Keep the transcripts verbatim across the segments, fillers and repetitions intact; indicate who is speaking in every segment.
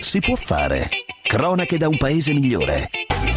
Speaker 1: Si può fare. Cronache da un paese migliore.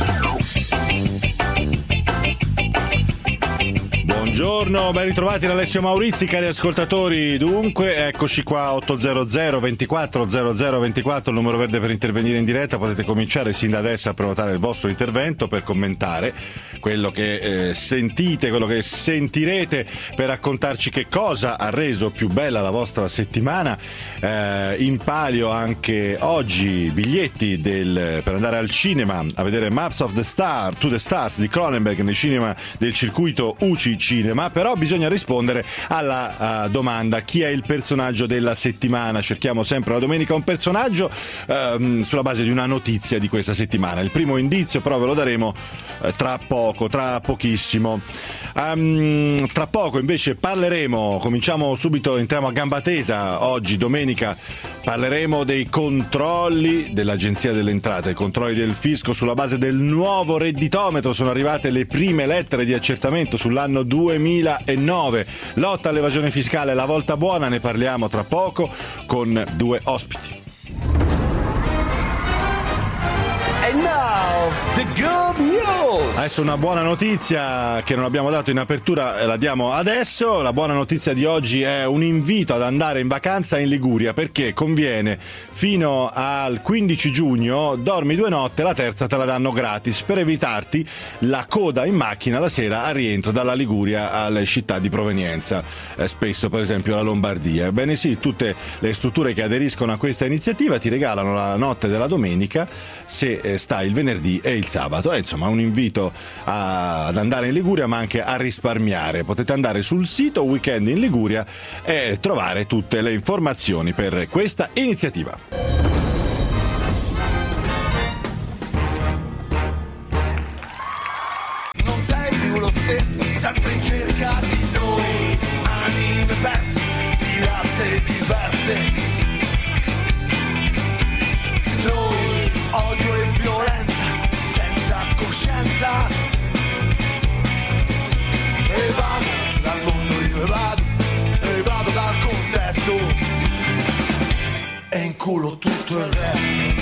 Speaker 2: Buongiorno, ben ritrovati da Alessio Maurizi, cari ascoltatori. Dunque, eccoci qua, otto hundred ventiquattro zero zero ventiquattro, il numero verde per intervenire in diretta. Potete cominciare sin da adesso a prenotare il vostro intervento per commentare quello che eh, sentite, quello che sentirete, per raccontarci che cosa ha reso più bella la vostra settimana. Eh, in palio anche oggi biglietti del, per andare al cinema a vedere Maps of the Star, to the Stars di Cronenberg nei cinema del circuito U C I Cinema. Però bisogna rispondere alla uh, domanda: chi è il personaggio della settimana? Cerchiamo sempre la domenica un personaggio uh, sulla base di una notizia di questa settimana. Il primo indizio però ve lo daremo uh, tra poco, tra pochissimo. Um, tra poco invece parleremo, cominciamo subito, entriamo a gamba tesa. Oggi domenica parleremo dei controlli dell'Agenzia delle Entrate, i controlli del fisco sulla base del nuovo redditometro. Sono arrivate le prime lettere di accertamento sull'anno duemilanove. Lotta all'evasione fiscale, la volta buona, ne parliamo tra poco con due ospiti.
Speaker 3: And now, the good news!
Speaker 2: Adesso una buona notizia che non abbiamo dato in apertura, la diamo adesso. La buona notizia di oggi è un invito ad andare in vacanza in Liguria, perché conviene fino al quindici giugno, dormi due notte, la terza te la danno gratis, per evitarti la coda in macchina la sera a rientro dalla Liguria alle città di provenienza, eh, spesso per esempio la Lombardia. Ebbene sì, tutte le strutture che aderiscono a questa iniziativa ti regalano la notte della domenica se eh, sta il venerdì e il sabato. È insomma un invito a, ad andare in Liguria, ma anche a risparmiare. Potete andare sul sito Weekend in Liguria e trovare tutte le informazioni per questa iniziativa.
Speaker 4: Non sei più lo stesso, sempre in cerca di noi, anime persi di razze diverse. Noi, odio e violenza, senza coscienza. Evado dal mondo, io evado, evado dal contesto e inculo tutto il resto.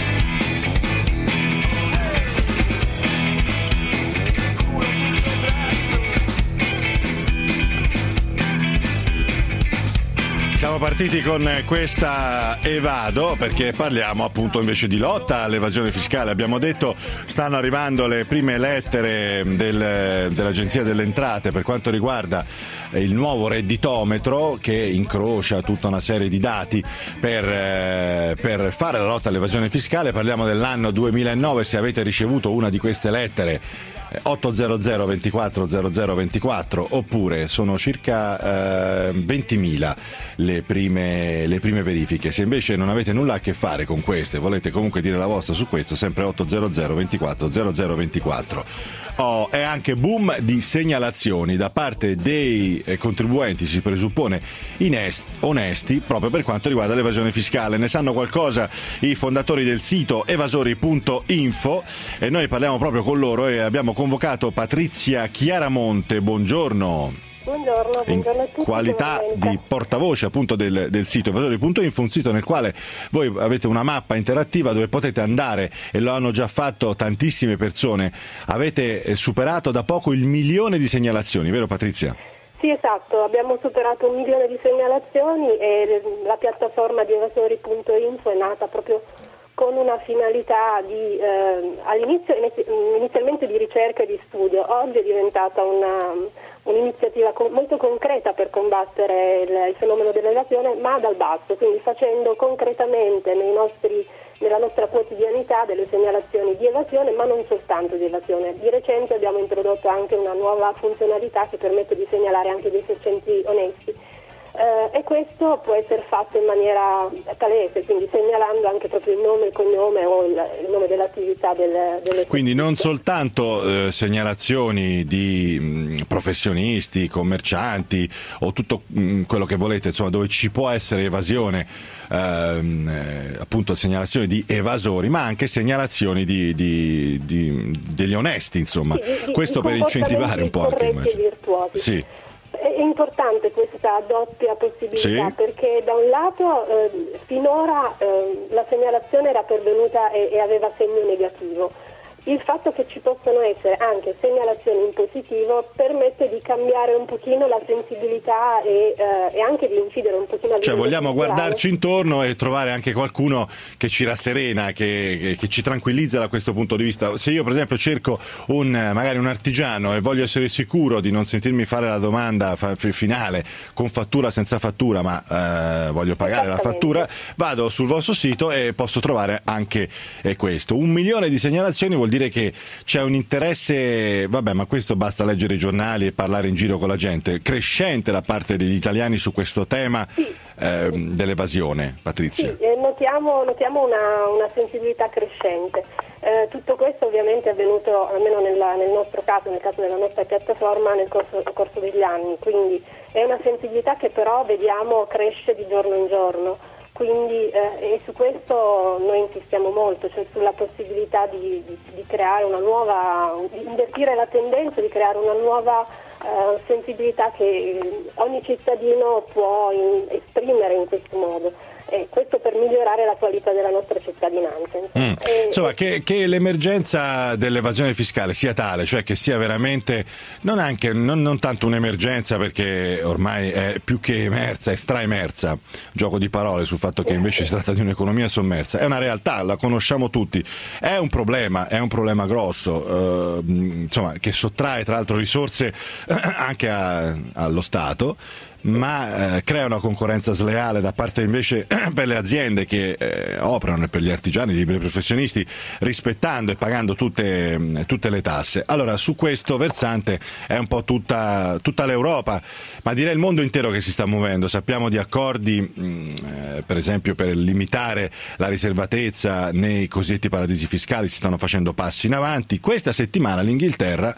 Speaker 2: Siamo partiti con questa Evado perché parliamo appunto invece di lotta all'evasione fiscale. Abbiamo detto stanno arrivando le prime lettere del, dell'Agenzia delle Entrate per quanto riguarda il nuovo redditometro, che incrocia tutta una serie di dati per, eh, per fare la lotta all'evasione fiscale. Parliamo dell'anno duemilanove. Se avete ricevuto una di queste lettere, otto hundred ventiquattro zero zero ventiquattro, oppure sono circa eh, ventimila le prime, le prime verifiche. Se invece non avete nulla a che fare con queste, volete comunque dire la vostra su questo, sempre otto hundred ventiquattro zero zero ventiquattro. Oh, è anche boom di segnalazioni da parte dei eh, contribuenti, si presuppone inesti, onesti, proprio per quanto riguarda l'evasione fiscale. Ne sanno qualcosa i fondatori del sito evasori punto info e noi parliamo proprio con loro e abbiamo convocato Patrizia Chiaramonte. Buongiorno.
Speaker 5: Buongiorno, buongiorno a tutti.
Speaker 2: In qualità di portavoce appunto del, del sito evasori punto info, un sito nel quale voi avete una mappa interattiva dove potete andare, e lo hanno già fatto tantissime persone. Avete superato da poco il milione di segnalazioni, vero Patrizia?
Speaker 5: Sì, esatto, abbiamo superato un milione di segnalazioni e la piattaforma di evasori punto info è nata proprio con una finalità di eh, all'inizio inizialmente di ricerca e di studio. Oggi è diventata una, un'iniziativa co- molto concreta per combattere il, il fenomeno dell'evasione, ma dal basso, quindi facendo concretamente nei nostri, nella nostra quotidianità delle segnalazioni di evasione, ma non soltanto di evasione. Di recente abbiamo introdotto anche una nuova funzionalità che permette di segnalare anche dei esercenti onesti. Uh, e questo può essere fatto in maniera palese, quindi segnalando anche proprio il nome, il cognome o il, il nome dell'attività del, delle
Speaker 2: quindi non soltanto eh, segnalazioni di mh, professionisti, commercianti o tutto mh, quello che volete, insomma, dove ci può essere evasione, ehm, eh, appunto segnalazioni di evasori, ma anche segnalazioni di, di, di, degli onesti, insomma,
Speaker 5: sì, di,
Speaker 2: questo
Speaker 5: di
Speaker 2: per incentivare un po' anche,
Speaker 5: corretti e virtuosi.
Speaker 2: sì.
Speaker 5: è importante questa doppia possibilità,
Speaker 2: sì,
Speaker 5: perché da un lato eh, finora eh, la segnalazione era pervenuta e, e aveva segno negativo. Il fatto che ci possano essere anche segnalazioni in positivo permette di cambiare un pochino la sensibilità e, eh, e anche di incidere un pochino a
Speaker 2: cioè
Speaker 5: livello
Speaker 2: vogliamo
Speaker 5: culturale.
Speaker 2: guardarci intorno e trovare anche qualcuno che ci rasserena, che, che, che ci tranquillizza da questo punto di vista. Se io per esempio cerco un magari un artigiano e voglio essere sicuro di non sentirmi fare la domanda finale con fattura senza fattura, ma eh, voglio pagare la fattura, vado sul vostro sito e posso trovare anche eh, questo. Un milione di segnalazioni vuol dire che c'è un interesse, vabbè, ma questo basta leggere i giornali e parlare in giro con la gente, crescente da parte degli italiani su questo tema, sì, eh, dell'evasione. Patrizia.
Speaker 5: Sì, eh, notiamo, notiamo una, una sensibilità crescente. Eh, tutto questo ovviamente è avvenuto, almeno nella, nel nostro caso, nel caso della nostra piattaforma, nel corso, nel corso degli anni, quindi è una sensibilità che però vediamo cresce di giorno in giorno. Quindi eh, e su questo noi insistiamo molto, cioè sulla possibilità di, di, di creare una nuova, di invertire la tendenza, di creare una nuova eh, sensibilità che ogni cittadino può in, esprimere in questo modo. E questo per migliorare la qualità della nostra cittadinanza.
Speaker 2: Mm.
Speaker 5: E,
Speaker 2: Insomma, che, che l'emergenza dell'evasione fiscale sia tale, cioè che sia veramente non anche non, non tanto un'emergenza, perché ormai è più che emersa, è straemersa, gioco di parole sul fatto che invece si tratta di un'economia sommersa, è una realtà, la conosciamo tutti, è un problema, è un problema grosso, eh, insomma, che sottrae tra l'altro risorse anche a, allo Stato, ma eh, crea una concorrenza sleale da parte invece per le aziende che eh, operano, e per gli artigiani, i liberi professionisti, rispettando e pagando tutte, tutte le tasse. Allora, su questo versante è un po' tutta, tutta l'Europa, ma direi il mondo intero che si sta muovendo. Sappiamo di accordi mh, eh, per esempio per limitare la riservatezza nei cosiddetti paradisi fiscali, si stanno facendo passi in avanti. Questa settimana l'Inghilterra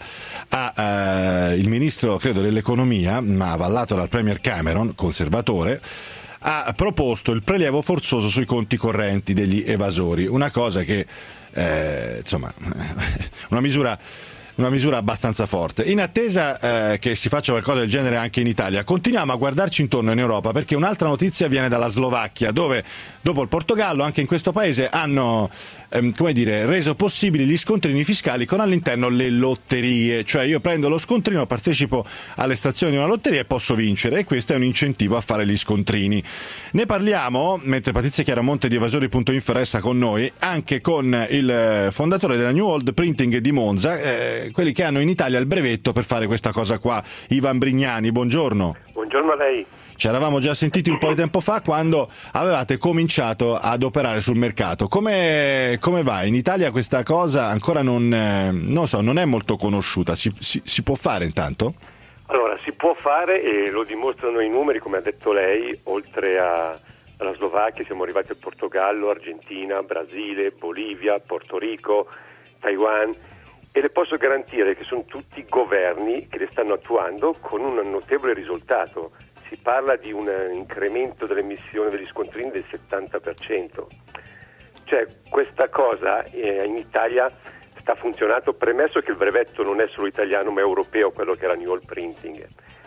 Speaker 2: ha eh, il ministro, credo, dell'economia, ma avallato dal premier Cameron, conservatore, ha proposto il prelievo forzoso sui conti correnti degli evasori, una cosa che eh, insomma una misura una misura abbastanza forte. In attesa eh, che si faccia qualcosa del genere anche in Italia, continuiamo a guardarci intorno in Europa, perché un'altra notizia viene dalla Slovacchia, dove dopo il Portogallo anche in questo paese hanno ehm, come dire, reso possibili gli scontrini fiscali con all'interno le lotterie, cioè io prendo lo scontrino, partecipo all'estrazione di una lotteria e posso vincere, e questo è un incentivo a fare gli scontrini. Ne parliamo mentre Patrizia Chiaramonte di evasori punto info resta con noi, anche con il fondatore della New Old Printing di Monza, eh, quelli che hanno in Italia il brevetto per fare questa cosa qua. Ivan Brignani, buongiorno.
Speaker 6: Buongiorno a lei.
Speaker 2: Ci eravamo già sentiti un po' di tempo fa, quando avevate cominciato ad operare sul mercato. Come, come va? In Italia questa cosa ancora non, eh, non so, non è molto conosciuta. Si, si, si può fare intanto?
Speaker 6: Allora, si può fare, e lo dimostrano i numeri, come ha detto lei. Oltre a, alla Slovacchia siamo arrivati al Portogallo, Argentina, Brasile, Bolivia, Porto Rico, Taiwan, e le posso garantire che sono tutti governi che le stanno attuando con un notevole risultato. Si parla di un incremento dell'emissione degli scontrini del settanta per cento. Cioè, questa cosa eh, in Italia sta funzionando, premesso che il brevetto non è solo italiano ma europeo, quello che era New Old Printing.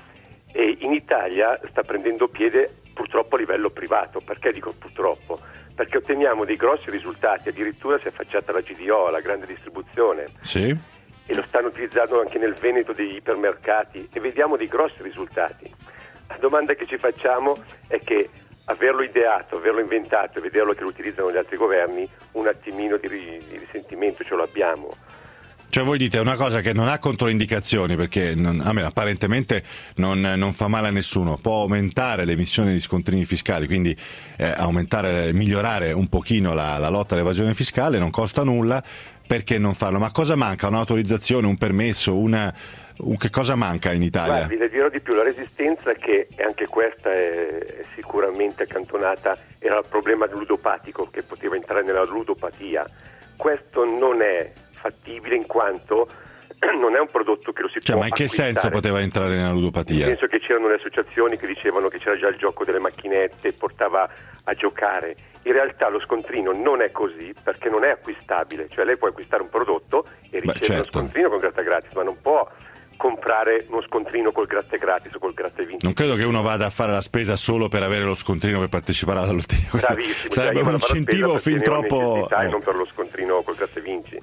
Speaker 6: E in Italia sta prendendo piede purtroppo a livello privato. Perché dico purtroppo? Perché otteniamo dei grossi risultati, addirittura si è affacciata la G D O, la grande distribuzione.
Speaker 2: Sì.
Speaker 6: E lo stanno utilizzando anche nel Veneto degli ipermercati, e vediamo dei grossi risultati. La domanda che ci facciamo è che averlo ideato, averlo inventato e vederlo che lo utilizzano gli altri governi, un attimino di, di risentimento ce l'abbiamo.
Speaker 2: Cioè voi dite una cosa che non ha controindicazioni, perché non, a me apparentemente non, non fa male a nessuno, può aumentare l'emissione di scontrini fiscali, quindi eh, aumentare, migliorare un pochino la, la lotta all'evasione fiscale, non costa nulla, perché non farlo? Ma cosa manca? Un'autorizzazione, un permesso, una... Che cosa manca in Italia?
Speaker 6: Guardi, le dirò di più, la resistenza, che anche questa è sicuramente accantonata, era il problema ludopatico, che poteva entrare nella ludopatia. Questo non è fattibile, in quanto non è un prodotto che lo si
Speaker 2: cioè,
Speaker 6: può
Speaker 2: ma in che
Speaker 6: acquistare.
Speaker 2: senso poteva entrare nella ludopatia?
Speaker 6: Nel senso che c'erano le associazioni che dicevano che c'era già il gioco delle macchinette, portava a giocare. In realtà lo scontrino non è così, perché non è acquistabile, cioè lei può acquistare un prodotto e ricevere
Speaker 2: Beh, certo.
Speaker 6: lo scontrino con carta gratis, ma non può comprare uno scontrino col gratta gratis o col gratta e vinci.
Speaker 2: Non credo che uno vada a fare la spesa solo per avere lo scontrino per partecipare alla lotteria. Questo
Speaker 6: Bravissimo,
Speaker 2: sarebbe
Speaker 6: cioè,
Speaker 2: un incentivo fin troppo
Speaker 6: e
Speaker 2: eh.
Speaker 6: non per lo scontrino col gratta e vinci.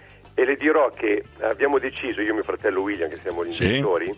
Speaker 6: E le dirò che abbiamo deciso, io e mio fratello William, che siamo gli
Speaker 2: Sì.
Speaker 6: investitori,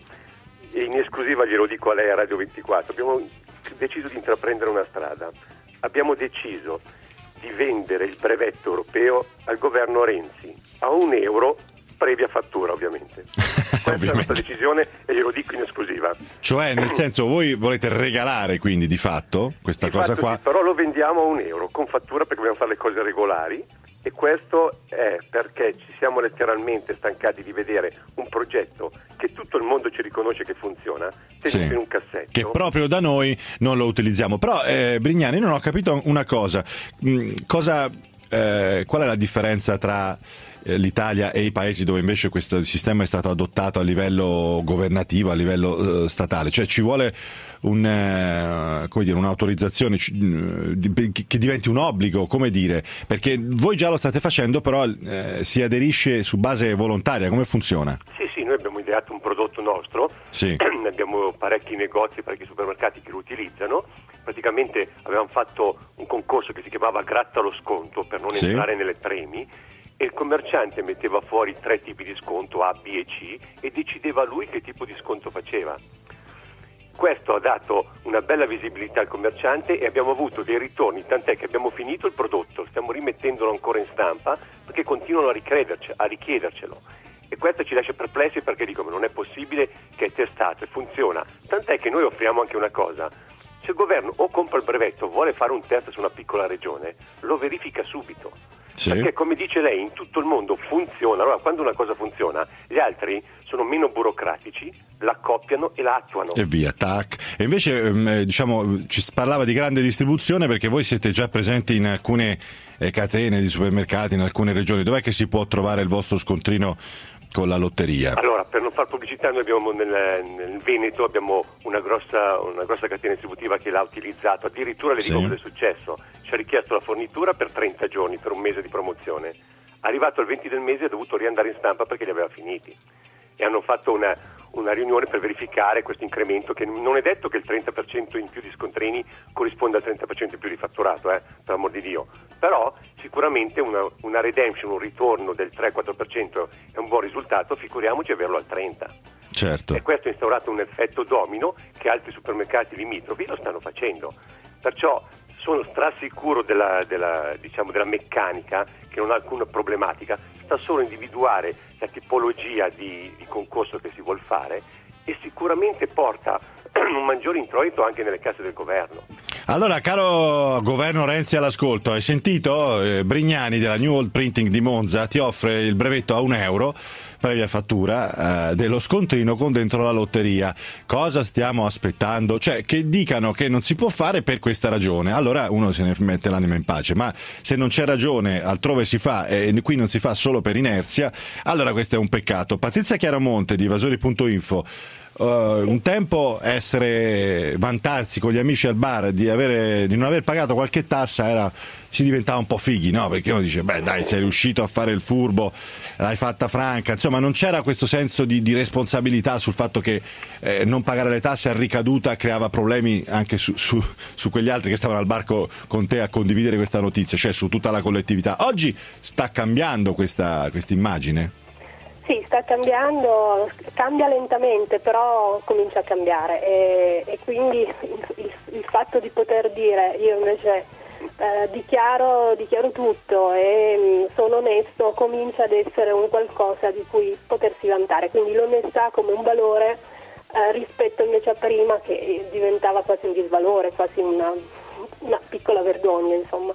Speaker 6: e in esclusiva glielo dico a lei a Radio ventiquattro, abbiamo deciso di intraprendere una strada. Abbiamo deciso di vendere il brevetto europeo al governo Renzi a un euro, previa fattura ovviamente. Questa è la nostra decisione e glielo dico in esclusiva.
Speaker 2: Cioè, nel senso, voi volete regalare quindi di fatto questa
Speaker 6: Di
Speaker 2: cosa
Speaker 6: fatto
Speaker 2: qua?
Speaker 6: sì, però lo vendiamo a un euro con fattura perché dobbiamo fare le cose regolari, e questo è perché ci siamo letteralmente stancati di vedere un progetto che tutto il mondo ci riconosce che funziona tenuto
Speaker 2: Sì.
Speaker 6: in un cassetto.
Speaker 2: Che proprio da noi non lo utilizziamo. Però eh, Brignani, non ho capito una cosa. Mm, cosa eh, qual è la differenza tra eh, l'Italia e i paesi dove invece questo sistema è stato adottato a livello governativo, a livello eh, statale? Cioè ci vuole un, eh, come dire, un'autorizzazione eh, di, che diventi un obbligo, come dire, perché voi già lo state facendo, però eh, si aderisce su base volontaria. Come funziona?
Speaker 6: Sì, sì, noi abbiamo ideato un prodotto nostro,
Speaker 2: Sì.
Speaker 6: abbiamo parecchi negozi, parecchi supermercati che lo utilizzano. Praticamente avevamo fatto un concorso che si chiamava Gratta lo sconto per non
Speaker 2: Sì.
Speaker 6: entrare nelle premi, e il commerciante metteva fuori tre tipi di sconto, A, B e C, e decideva lui che tipo di sconto faceva. Questo ha dato una bella visibilità al commerciante e abbiamo avuto dei ritorni, tant'è che abbiamo finito il prodotto, stiamo rimettendolo ancora in stampa perché continuano a, a richiedercelo. E questo ci lascia perplessi perché dicono non è possibile che è testato e funziona. Tant'è che noi offriamo anche una cosa: se il governo o compra il brevetto o vuole fare un test su una piccola regione, lo verifica subito.
Speaker 2: Sì.
Speaker 6: Perché come dice lei, in tutto il mondo funziona. Allora quando una cosa funziona, gli altri sono meno burocratici, la accoppiano e la attuano.
Speaker 2: E via, tac. E invece ehm, diciamo ci parlava di grande distribuzione perché voi siete già presenti in alcune eh, catene di supermercati, in alcune regioni. Dov'è che si può trovare il vostro scontrino con la lotteria?
Speaker 6: Allora, per non far pubblicità, noi abbiamo nel, nel Veneto abbiamo una grossa, una grossa catena distributiva che l'ha utilizzato. Addirittura le dico
Speaker 2: Sì.
Speaker 6: cosa è successo: ci ha richiesto la fornitura per trenta giorni, per un mese di promozione. Arrivato il venti del mese ha dovuto riandare in stampa perché li aveva finiti, e hanno fatto una, una riunione per verificare questo incremento, che non è detto che il trenta per cento in più di scontrini corrisponda al trenta per cento in più di fatturato, eh, per amor di Dio, però sicuramente una, una redemption, un ritorno del tre quattro per cento è un buon risultato, figuriamoci averlo al trenta per cento.
Speaker 2: Certo.
Speaker 6: E questo ha instaurato un effetto domino che altri supermercati limitrofi lo stanno facendo. Perciò sono strasicuro della, della, diciamo, della meccanica, che non ha alcuna problematica, sta solo a individuare la tipologia di, di concorso che si vuol fare, e sicuramente porta un maggiore introito anche nelle casse del governo.
Speaker 2: Allora, caro governo Renzi all'ascolto, hai sentito? Eh, Brignani della New Old Printing di Monza ti offre il brevetto a un euro previa fattura eh, dello scontrino con dentro la lotteria. Cosa stiamo aspettando? Cioè, che dicano che non si può fare per questa ragione, allora uno se ne mette l'anima in pace, ma se non c'è ragione altrove si fa e qui non si fa solo per inerzia, allora questo è un peccato. Patrizia Chiaramonte di evasori punto info. Uh, un tempo essere vantarsi con gli amici al bar di, avere, di non aver pagato qualche tassa era, si diventava un po' fighi, no? Perché uno dice beh dai, sei riuscito a fare il furbo, l'hai fatta franca, insomma non c'era questo senso di, di responsabilità sul fatto che eh, non pagare le tasse a ricaduta creava problemi anche su, su, su quegli altri che stavano al bar co, con te a condividere questa notizia, cioè su tutta la collettività. Oggi sta cambiando questa immagine?
Speaker 5: Sì, sta cambiando, cambia lentamente, però comincia a cambiare, e, e quindi il, il fatto di poter dire io invece eh, dichiaro, dichiaro tutto e mh, sono onesto comincia ad essere un qualcosa di cui potersi vantare, quindi l'onestà come un valore eh, rispetto invece a prima che diventava quasi un disvalore, quasi una, una piccola vergogna, insomma.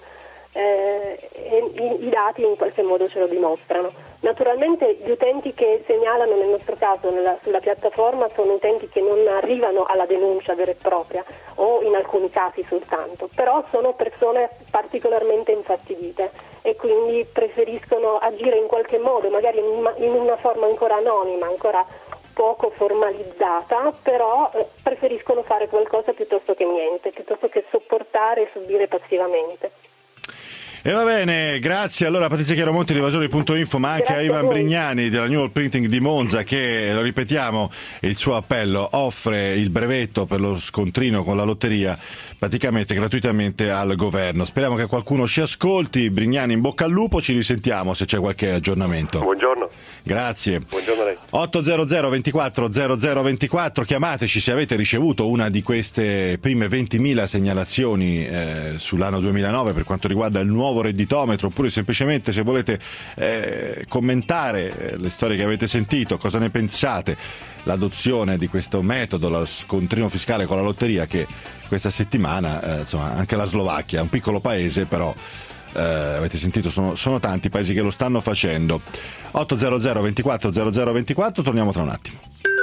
Speaker 5: Eh, e i, i dati in qualche modo ce lo dimostrano. Naturalmente gli utenti che segnalano nel nostro caso nella, sulla piattaforma sono utenti che non arrivano alla denuncia vera e propria o in alcuni casi soltanto, però sono persone particolarmente infastidite e quindi preferiscono agire in qualche modo, magari in una, in una forma ancora anonima, ancora poco formalizzata, però eh, preferiscono fare qualcosa piuttosto che niente, piuttosto che sopportare e subire passivamente.
Speaker 2: E va bene, grazie allora a Patrizia Chiaromonti di evasori punto info, ma anche
Speaker 5: Grazie
Speaker 2: a Ivan
Speaker 5: a voi.
Speaker 2: Brignani della New World Printing di Monza, che, lo ripetiamo, il suo appello offre il brevetto per lo scontrino con la lotteria praticamente gratuitamente al governo. Speriamo che qualcuno ci ascolti. Brignani, in bocca al lupo, ci risentiamo se c'è qualche aggiornamento.
Speaker 6: Buongiorno.
Speaker 2: Grazie.
Speaker 6: Buongiorno a lei.
Speaker 2: ottocento ventiquattro zero zero ventiquattro, chiamateci se avete ricevuto una di queste prime ventimila segnalazioni eh, sull'anno duemilanove per quanto riguarda il nuovo redditometro, oppure semplicemente se volete eh, commentare eh, le storie che avete sentito, cosa ne pensate, l'adozione di questo metodo, lo scontrino fiscale con la lotteria, che questa settimana eh, insomma anche la Slovacchia, un piccolo paese però eh, avete sentito, sono, sono tanti paesi che lo stanno facendo. Ottocento ventiquattro zero zero ventiquattro, torniamo tra un attimo.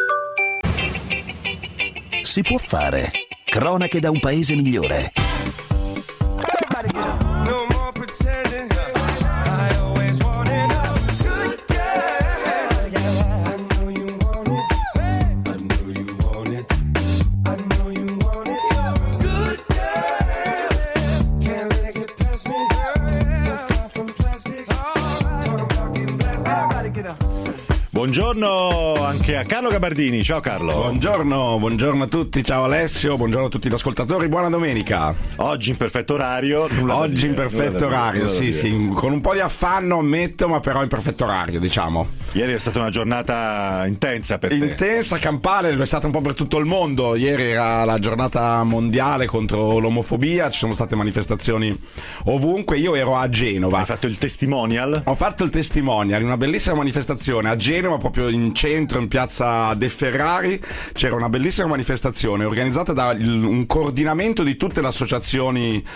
Speaker 1: Si può fare. Cronache da un paese migliore.
Speaker 4: No more pretending. I always wanted a good girl. I know you want it. I know you want it. I know you want it. Good girl. Can't let it get past me. No far from plastic. Talking talking back. Everybody get up.
Speaker 2: Buongiorno anche a Carlo Gabardini. Ciao Carlo.
Speaker 7: Buongiorno, buongiorno a tutti, ciao Alessio, buongiorno a tutti gli ascoltatori, buona domenica.
Speaker 2: Oggi in perfetto orario. nulla
Speaker 7: Oggi
Speaker 2: da dire,
Speaker 7: in perfetto
Speaker 2: nulla da dire,
Speaker 7: orario,
Speaker 2: nulla da
Speaker 7: sì,
Speaker 2: dire.
Speaker 7: sì, con un po' di affanno ammetto, ma però in perfetto orario, diciamo.
Speaker 2: Ieri è stata una giornata intensa per te.
Speaker 7: Intensa, campale, lo è stata un po' per tutto il mondo. Ieri era la giornata mondiale contro l'omofobia, ci sono state manifestazioni ovunque. Io ero a Genova.
Speaker 2: Hai fatto il testimonial?
Speaker 7: Ho fatto il testimonial in una bellissima manifestazione a Genova, proprio in centro, in piazza De Ferrari. C'era una bellissima manifestazione organizzata da il- un coordinamento di tutte le associazioni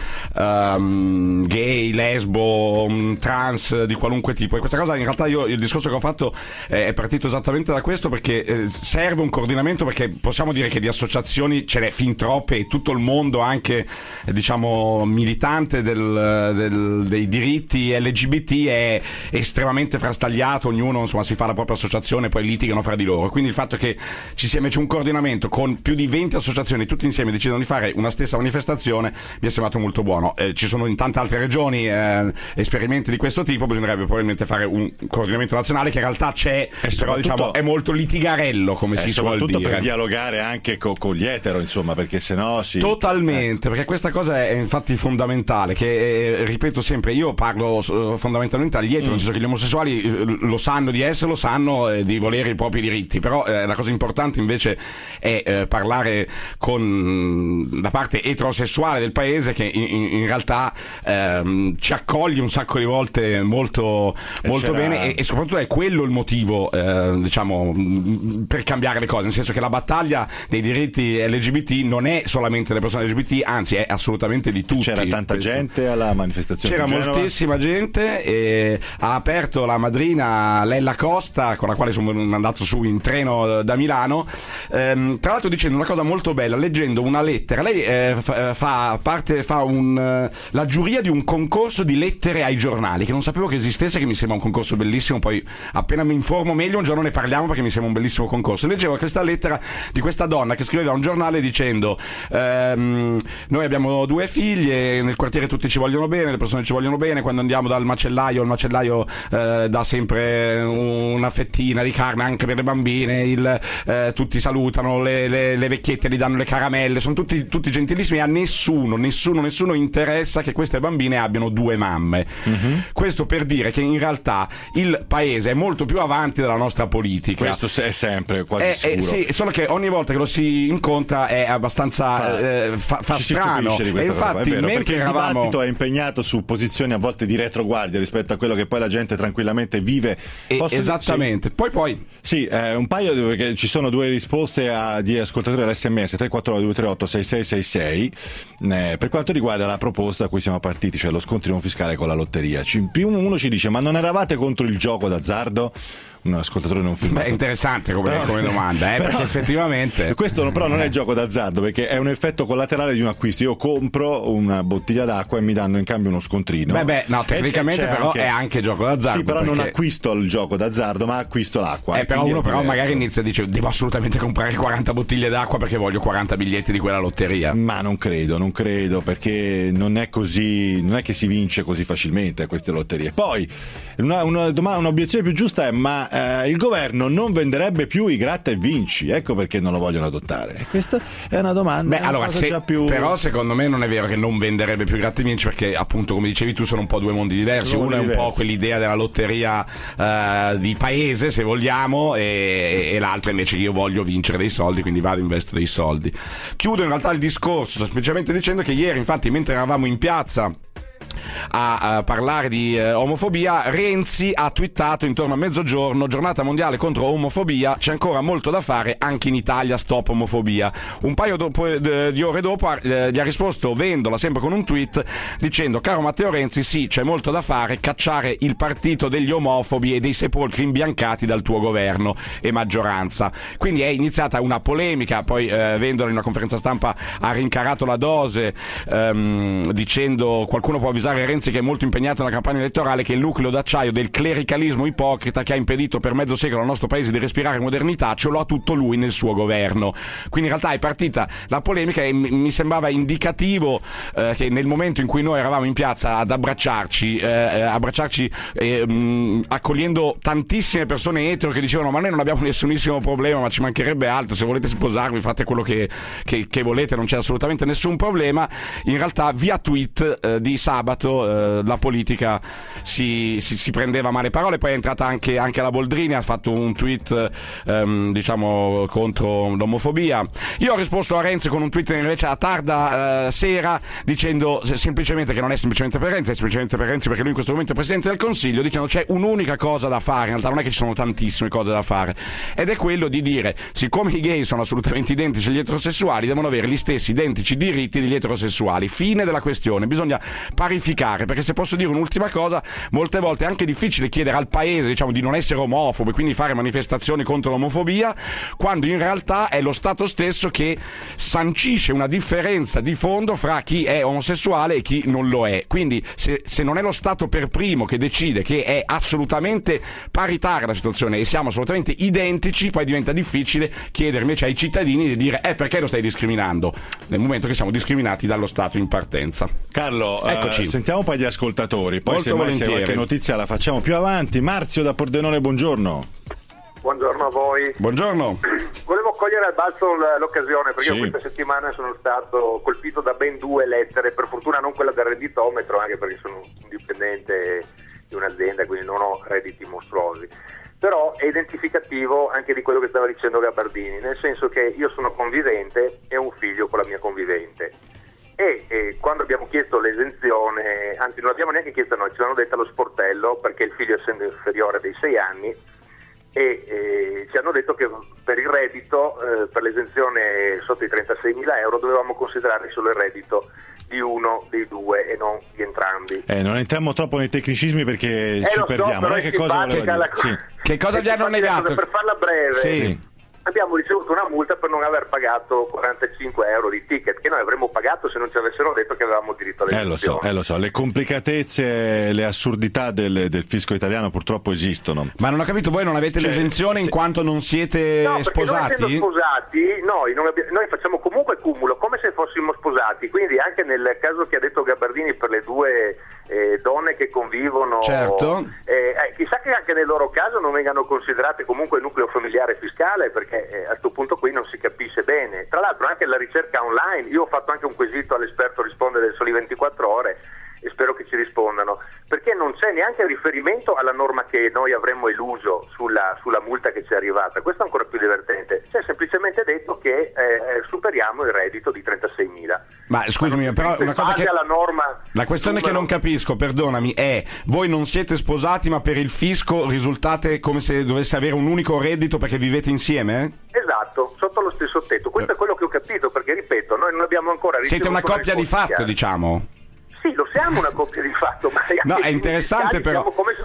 Speaker 7: um, gay, lesbo, um, trans, di qualunque tipo. E questa cosa, in realtà, io il discorso che ho fatto eh, è partito esattamente da questo, perché eh, serve un coordinamento, perché possiamo dire che di associazioni ce n'è fin troppe, e tutto il mondo, anche eh, diciamo militante del, del, dei diritti L G B T, è estremamente frastagliato. Ognuno insomma si fa la propria associazione e poi litigano fra di loro. Quindi il fatto che ci sia invece un coordinamento con più di venti associazioni tutti insieme decidono di fare una stessa manifestazione mi è sembrato molto buono. Eh, ci sono in tante altre regioni eh, esperimenti di questo tipo, bisognerebbe probabilmente fare un coordinamento nazionale, che in realtà c'è, però diciamo è molto litigarello, come
Speaker 2: Eh,
Speaker 7: si suol
Speaker 2: soprattutto
Speaker 7: dire.
Speaker 2: per dialogare anche co- con gli etero, insomma, perché sennò si...
Speaker 7: Totalmente, perché questa cosa è infatti fondamentale, che eh, ripeto sempre, io parlo eh, fondamentalmente agli etero,
Speaker 2: Mm.
Speaker 7: nel senso che gli omosessuali eh, lo sanno di essere, lo sanno eh, di volere i propri diritti, però eh, la cosa importante invece è eh, parlare con la parte eterosessuale del paese, che in, in- in realtà ehm, ci accoglie un sacco di volte molto,
Speaker 2: E
Speaker 7: molto
Speaker 2: c'era-
Speaker 7: bene, e, e soprattutto è quello il motivo eh, diciamo mh, per cambiare le cose, nel senso che la battaglia dei diritti L G B T non è solamente delle persone L G B T, anzi è assolutamente di tutti.
Speaker 2: C'era tanta
Speaker 7: Questo.
Speaker 2: gente alla manifestazione
Speaker 7: C'era
Speaker 2: di Genova?
Speaker 7: moltissima gente, e ha aperto la madrina Lella Costa, con la quale sono andato su in treno da Milano, ehm, tra l'altro dicendo una cosa molto bella, leggendo una lettera. Lei eh, fa, fa parte, fa un, eh, la giuria di un concorso di lettere ai giornali, che non sapevo che esistesse, che mi sembra un concorso bellissimo. Poi appena mi informo meglio un giorno ne parliamo, perché mi sembra un bellissimo concorso. Leggevo questa lettera di questa donna che scriveva a un giornale dicendo ehm, noi abbiamo due figlie, nel quartiere tutti ci vogliono bene, le persone ci vogliono bene, quando andiamo dal macellaio, il macellaio eh, dà sempre una fettina di carne anche per le bambine, il, eh, tutti salutano, le, le, le vecchiette gli danno le caramelle, sono tutti, tutti gentilissimi, a nessuno, nessuno, nessuno interessa che queste bambine abbiano due mamme. Mm-hmm. Questo per dire che in realtà il paese è molto più avanti della nostra politica.
Speaker 2: Questo è sempre quasi
Speaker 7: Eh,
Speaker 2: sicuro.
Speaker 7: eh, sì, solo che ogni volta che lo si incontra è abbastanza
Speaker 2: Fa-
Speaker 7: eh, fa, fa
Speaker 2: ci si
Speaker 7: strano.
Speaker 2: stupisce di
Speaker 7: E
Speaker 2: questa roba,
Speaker 7: infatti
Speaker 2: è vero,
Speaker 7: mentre
Speaker 2: perché il
Speaker 7: eravamo
Speaker 2: dibattito è impegnato su posizioni a volte di retroguardia rispetto a quello che poi la gente tranquillamente vive.
Speaker 7: Eh,
Speaker 2: Posso-
Speaker 7: esattamente.
Speaker 2: Sì.
Speaker 7: Poi poi
Speaker 2: Sì, eh, un paio di, perché ci sono due risposte a, di ascoltatori all'esse emme esse tre quattro nove due tre otto sei sei sei sei eh, per quanto riguarda la proposta a cui siamo partiti, cioè lo scontrino fiscale con la lotteria. Ci, uno ci dice: ma non eravate contro il gioco d'azzardo? un ascoltatore non firmato.
Speaker 7: Beh, è interessante come,
Speaker 2: Però-
Speaker 7: come domanda, eh,
Speaker 2: però-
Speaker 7: perché effettivamente
Speaker 2: Questo però non è gioco d'azzardo, perché è un effetto collaterale di un acquisto. Io compro una bottiglia d'acqua e mi danno in cambio uno scontrino.
Speaker 7: Beh, beh, no,
Speaker 2: E-
Speaker 7: tecnicamente
Speaker 2: e c'è
Speaker 7: però è anche gioco d'azzardo.
Speaker 2: Sì, però non
Speaker 7: perché-
Speaker 2: acquisto il gioco d'azzardo, ma acquisto l'acqua.
Speaker 7: Eh,
Speaker 2: e
Speaker 7: però
Speaker 2: quindi
Speaker 7: uno
Speaker 2: è
Speaker 7: però
Speaker 2: diverso.
Speaker 7: magari inizia e dice devo assolutamente comprare quaranta bottiglie d'acqua perché voglio quaranta biglietti di quella lotteria.
Speaker 2: Ma non credo, non credo, perché non è così, non è che si vince così facilmente a queste lotterie. Poi una, una domanda, un'obiezione più giusta è: ma eh, il governo non venderebbe più i gratta e vinci? Ecco perché non lo vogliono adottare. E questa è una domanda.
Speaker 7: Beh,
Speaker 2: una
Speaker 7: allora,
Speaker 2: cosa
Speaker 7: se-
Speaker 2: già più...
Speaker 7: però secondo me non è vero che non venderebbe più i gratta e vinci, perché appunto come dicevi tu sono un po' due mondi diversi.
Speaker 2: Due
Speaker 7: Uno
Speaker 2: mondi
Speaker 7: è un po'
Speaker 2: diversi.
Speaker 7: quell'idea della lotteria eh, di paese, se vogliamo, e, e l'altro invece io voglio vincere dei soldi, quindi vado e investo dei soldi. Chiudo in realtà il discorso semplicemente dicendo che ieri, infatti, mentre eravamo in piazza a, a parlare di eh, omofobia, Renzi ha twittato intorno a mezzogiorno: giornata mondiale contro omofobia, c'è ancora molto da fare anche in Italia, stop omofobia. Un paio dopo, eh, di ore dopo eh, gli ha risposto Vendola, sempre con un tweet, dicendo: caro Matteo Renzi, sì, c'è molto da fare, cacciare il partito degli omofobi e dei sepolcri imbiancati dal tuo governo e maggioranza. Quindi è iniziata una polemica. Poi eh, Vendola in una conferenza stampa ha rincarato la dose, ehm, dicendo: qualcuno può avvisare Renzi, che è molto impegnato nella campagna elettorale, che il nucleo d'acciaio del clericalismo ipocrita che ha impedito per mezzo secolo al nostro paese di respirare modernità ce lo ha tutto lui nel suo governo. Quindi in realtà è partita la polemica e mi mi sembrava indicativo eh, che nel momento in cui noi eravamo in piazza ad abbracciarci eh, abbracciarci eh, mh, accogliendo tantissime persone etero che dicevano: ma noi non abbiamo nessunissimo problema, ma ci mancherebbe altro, se volete sposarvi fate quello che, che, che volete, non c'è assolutamente nessun problema. In realtà via tweet eh, di sabato eh, la politica si, si, si prendeva male parole. Poi è entrata anche, anche la Boldrini, ha fatto un tweet ehm, diciamo contro l'omofobia. Io ho risposto a Renzi con un tweet invece a tarda eh, sera, dicendo se- semplicemente che non è semplicemente per Renzi, è semplicemente per Renzi perché lui in questo momento è Presidente del Consiglio, dicendo c'è un'unica cosa da fare. In realtà non è che ci sono tantissime cose da fare, ed è quello di dire: siccome i gay sono assolutamente identici agli eterosessuali, devono avere gli stessi identici diritti degli eterosessuali. Fine della questione. Bisogna parificare, perché se posso dire un'ultima cosa, molte volte è anche difficile chiedere al paese, diciamo, di non essere omofobo e quindi fare manifestazioni contro l'omofobia, quando in realtà è lo Stato stesso che sancisce una differenza di fondo fra chi è omosessuale e chi non lo è. Quindi se, se non è lo Stato per primo che decide che è assolutamente paritaria la situazione e siamo assolutamente identici, poi diventa difficile chiedere invece ai cittadini di dire eh perché lo stai discriminando, nel momento che siamo discriminati dallo Stato in partenza.
Speaker 2: Carlo,
Speaker 7: Eccoci.
Speaker 2: eh, sentiamo un po' gli ascoltatori, poi
Speaker 7: Molto
Speaker 2: se mai c'è
Speaker 7: volentieri.
Speaker 2: qualche notizia la facciamo più avanti. Marzio da Pordenone, buongiorno.
Speaker 8: Buongiorno a voi.
Speaker 7: Buongiorno.
Speaker 8: Volevo cogliere al balzo l- l'occasione perché
Speaker 2: Sì.
Speaker 8: io questa settimana sono stato colpito da ben due lettere, per fortuna non quella del redditometro, anche perché sono un dipendente di un'azienda, quindi non ho redditi mostruosi. Però è identificativo anche di quello che stava dicendo Gabardini, nel senso che io sono convivente e ho un figlio con la mia convivente. E eh, quando abbiamo chiesto l'esenzione, anzi non l'abbiamo neanche chiesta noi, ce l'hanno detta allo sportello, perché il figlio essendo inferiore dei sei anni, e eh, ci hanno detto che per il reddito, eh, per l'esenzione sotto i trentaseimila euro, dovevamo considerare solo il reddito di uno dei due e non di entrambi.
Speaker 2: Eh, non entriamo troppo nei tecnicismi perché
Speaker 8: Eh,
Speaker 2: ci
Speaker 8: lo so,
Speaker 2: perdiamo.
Speaker 8: però
Speaker 2: Lei
Speaker 8: è
Speaker 2: che cosa voleva
Speaker 8: simpatica
Speaker 2: dire?
Speaker 8: la co-
Speaker 2: Sì.
Speaker 7: Che cosa
Speaker 8: È
Speaker 7: gli hanno
Speaker 8: simpatica
Speaker 7: negato?
Speaker 8: cosa, per farla breve,
Speaker 7: Sì.
Speaker 8: abbiamo ricevuto una multa per non aver pagato quarantacinque euro di ticket che noi avremmo pagato se non ci avessero detto che avevamo diritto
Speaker 2: Eh lo so,
Speaker 8: all'esenzione.
Speaker 2: eh lo so, le complicatezze, le assurdità del, del fisco italiano purtroppo esistono.
Speaker 7: Ma non ho capito, voi non avete
Speaker 2: Cioè,
Speaker 7: l'esenzione in
Speaker 2: se-
Speaker 7: quanto non siete
Speaker 8: No, perché noi
Speaker 7: sposati?
Speaker 8: essendo sposati, noi, non abbi- noi facciamo comunque cumulo come se fossimo sposati, quindi anche nel caso che ha detto Gabardini per le due eh, donne che convivono,
Speaker 7: Certo.
Speaker 8: eh, eh, chissà che anche nel loro caso non vengano considerate comunque nucleo familiare fiscale, perché eh, a questo punto qui non si capisce bene. Tra l'altro anche la ricerca online, io ho fatto anche un quesito all'esperto Risponde del Soli ventiquattro Ore e spero che ci rispondano, perché non c'è neanche riferimento alla norma che noi avremmo eluso sulla, sulla multa che ci è arrivata. Questo è ancora più divertente, c'è semplicemente detto che eh, superiamo il reddito di trentaseimila.
Speaker 7: Ma scusami,
Speaker 8: Ma
Speaker 7: però
Speaker 8: in
Speaker 7: una cosa
Speaker 8: base
Speaker 7: che
Speaker 8: alla norma
Speaker 7: la questione che
Speaker 8: numero-
Speaker 7: non capisco, perdonami, è: voi non siete sposati ma per il fisco risultate come se dovesse avere un unico reddito perché vivete insieme?
Speaker 8: Esatto, sotto lo stesso tetto. Questo è quello che ho capito, perché ripeto, noi non abbiamo ancora ricevuto
Speaker 7: Siete una coppia di
Speaker 8: risposte
Speaker 7: fatto,
Speaker 8: chiare.
Speaker 7: diciamo.
Speaker 8: Sì, lo siamo una coppia di fatto, ma
Speaker 7: No,
Speaker 8: anche
Speaker 7: è interessante
Speaker 8: fiscali
Speaker 7: però.
Speaker 8: siamo come se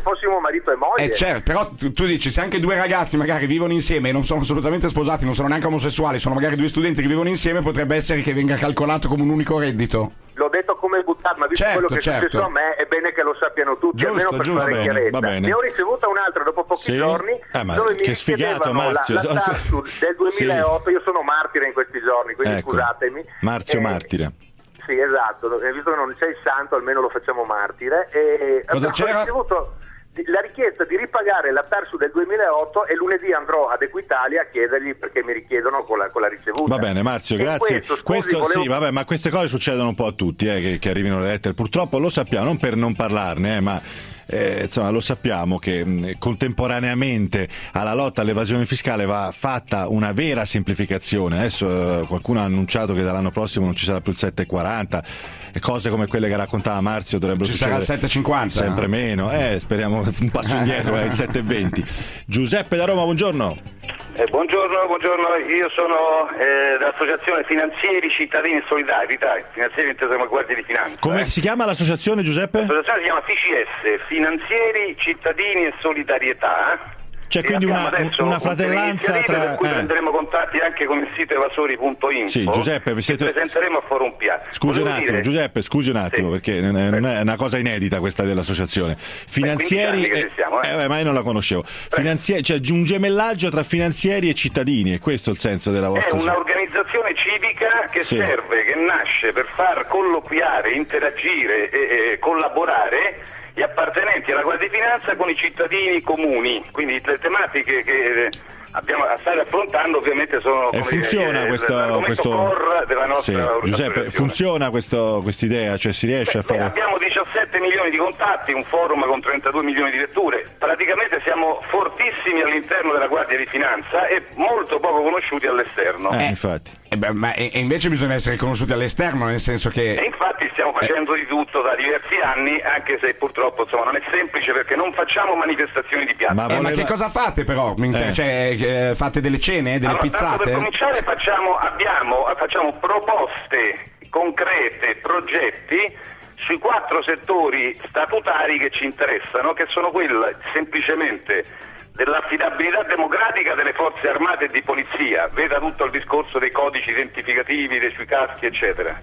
Speaker 8: fossimo marito e moglie.
Speaker 7: Eh certo, però tu, tu dici, se anche due ragazzi magari vivono insieme e non sono assolutamente sposati, non sono neanche omosessuali, sono magari due studenti che vivono insieme, potrebbe essere che venga calcolato come un unico reddito.
Speaker 8: L'ho detto come buttato, ma visto
Speaker 7: Certo,
Speaker 8: quello che è
Speaker 7: certo.
Speaker 8: successo a me è bene che lo sappiano tutti,
Speaker 7: Giusto,
Speaker 8: almeno per
Speaker 7: giusto.
Speaker 8: fare
Speaker 2: Va bene,
Speaker 8: chiarezza.
Speaker 2: va bene.
Speaker 8: Ne ho ricevuta un'altra dopo pochi
Speaker 2: Sì?
Speaker 8: giorni,
Speaker 2: Eh, ma
Speaker 8: dove mi
Speaker 2: che sfigato,
Speaker 8: richiedevano
Speaker 2: Marzio.
Speaker 8: la, la Tassu del duemilaotto. Io sono martire in questi giorni, quindi
Speaker 2: Ecco.
Speaker 8: scusatemi.
Speaker 2: Marzio
Speaker 8: Eh,
Speaker 2: Martire.
Speaker 8: Sì, esatto, e visto che non c'è il santo, almeno lo facciamo martire. E
Speaker 7: Cosa
Speaker 8: ho
Speaker 7: c'era?
Speaker 8: ricevuto la richiesta di ripagare la Tarsu del duemilaotto e lunedì andrò ad Equitalia a chiedergli perché mi richiedono con la, con la ricevuta.
Speaker 2: Va bene, Marzio,
Speaker 8: E
Speaker 2: grazie.
Speaker 8: Questo, scusi,
Speaker 2: Questo
Speaker 8: volevo-
Speaker 2: sì, vabbè, ma queste cose succedono un po' a tutti, eh, che, che arrivino le lettere. Purtroppo lo sappiamo, non per non parlarne, eh, ma eh, insomma lo sappiamo che mh, contemporaneamente alla lotta all'evasione fiscale va fatta una vera semplificazione. Adesso eh, qualcuno ha annunciato che dall'anno prossimo non ci sarà più il sette e quaranta, e cose come quelle che raccontava Marzio dovrebbero
Speaker 7: Ci sarà
Speaker 2: succedere
Speaker 7: il sette e cinquanta,
Speaker 2: sempre
Speaker 7: no?
Speaker 2: meno. Eh, speriamo un passo indietro, eh, il sette e venti. Giuseppe da Roma, buongiorno.
Speaker 9: Eh, buongiorno, buongiorno, io sono eh, dell'associazione Finanzieri Cittadini e Solidari, dai, Finanzieri inteso come Guardia di Finanza.
Speaker 2: Come
Speaker 9: eh.
Speaker 2: si chiama l'associazione, Giuseppe?
Speaker 9: L'associazione si chiama F I C S, Finanzieri Cittadini e Solidarietà.
Speaker 2: C'è
Speaker 9: E
Speaker 2: quindi
Speaker 9: abbiamo
Speaker 2: una,
Speaker 9: adesso
Speaker 2: una
Speaker 9: un-
Speaker 2: fratellanza
Speaker 9: delle iniziative
Speaker 2: tra...
Speaker 9: per cui
Speaker 2: eh.
Speaker 9: prenderemo contatti anche con il sito evasori punto info.
Speaker 2: Sì, Giuseppe, vi siete-
Speaker 9: Ci presenteremo a Forum Pia.
Speaker 2: Scusi un
Speaker 9: Volevo
Speaker 2: attimo,
Speaker 9: dire-
Speaker 2: Giuseppe, scusi un attimo,
Speaker 9: Sì.
Speaker 2: perché non è, non è una cosa inedita questa dell'associazione. Finanzieri,
Speaker 9: quindici anni che esistiamo, eh.
Speaker 2: eh, ma io non la conoscevo. Finanzieri, cioè un gemellaggio tra finanzieri e cittadini, è questo il senso della
Speaker 9: È
Speaker 2: vostra
Speaker 9: un'organizzazione civica che
Speaker 2: Sì.
Speaker 9: serve, che nasce per far colloquiare, interagire e, e collaborare gli appartenenti alla Guardia di Finanza con i cittadini comuni. Quindi le tematiche che abbiamo a stare affrontando ovviamente sono
Speaker 2: E
Speaker 9: come
Speaker 2: funziona
Speaker 9: dire,
Speaker 2: questo,
Speaker 9: l'argomento
Speaker 2: questo...
Speaker 9: core della nostra
Speaker 2: Sì. Giuseppe,
Speaker 9: associazione.
Speaker 2: funziona questo, quest'idea, cioè si riesce a
Speaker 9: Beh,
Speaker 2: fare...
Speaker 9: abbiamo diciassette milioni di contatti, un forum con trentadue milioni di letture, praticamente siamo fortissimi all'interno della Guardia di Finanza e molto poco conosciuti all'esterno.
Speaker 2: Eh, infatti.
Speaker 7: E, beh, ma, e, e invece bisogna essere conosciuti all'esterno, nel senso che...
Speaker 9: E infatti stiamo facendo di tutto da diversi anni, anche se purtroppo insomma, non è semplice perché non facciamo manifestazioni di piazza.
Speaker 2: Ma
Speaker 7: Eh, ma
Speaker 2: voleva-
Speaker 7: che cosa fate però? Mi inter-
Speaker 2: Eh.
Speaker 7: Cioè, eh, fate delle cene, delle
Speaker 9: Allora, tanto
Speaker 7: pizzate?
Speaker 9: per cominciare facciamo, abbiamo, facciamo proposte concrete, progetti sui quattro settori statutari che ci interessano, che sono quella semplicemente dell'affidabilità democratica delle forze armate e di polizia, veda tutto il discorso dei codici identificativi, dei sui caschi eccetera,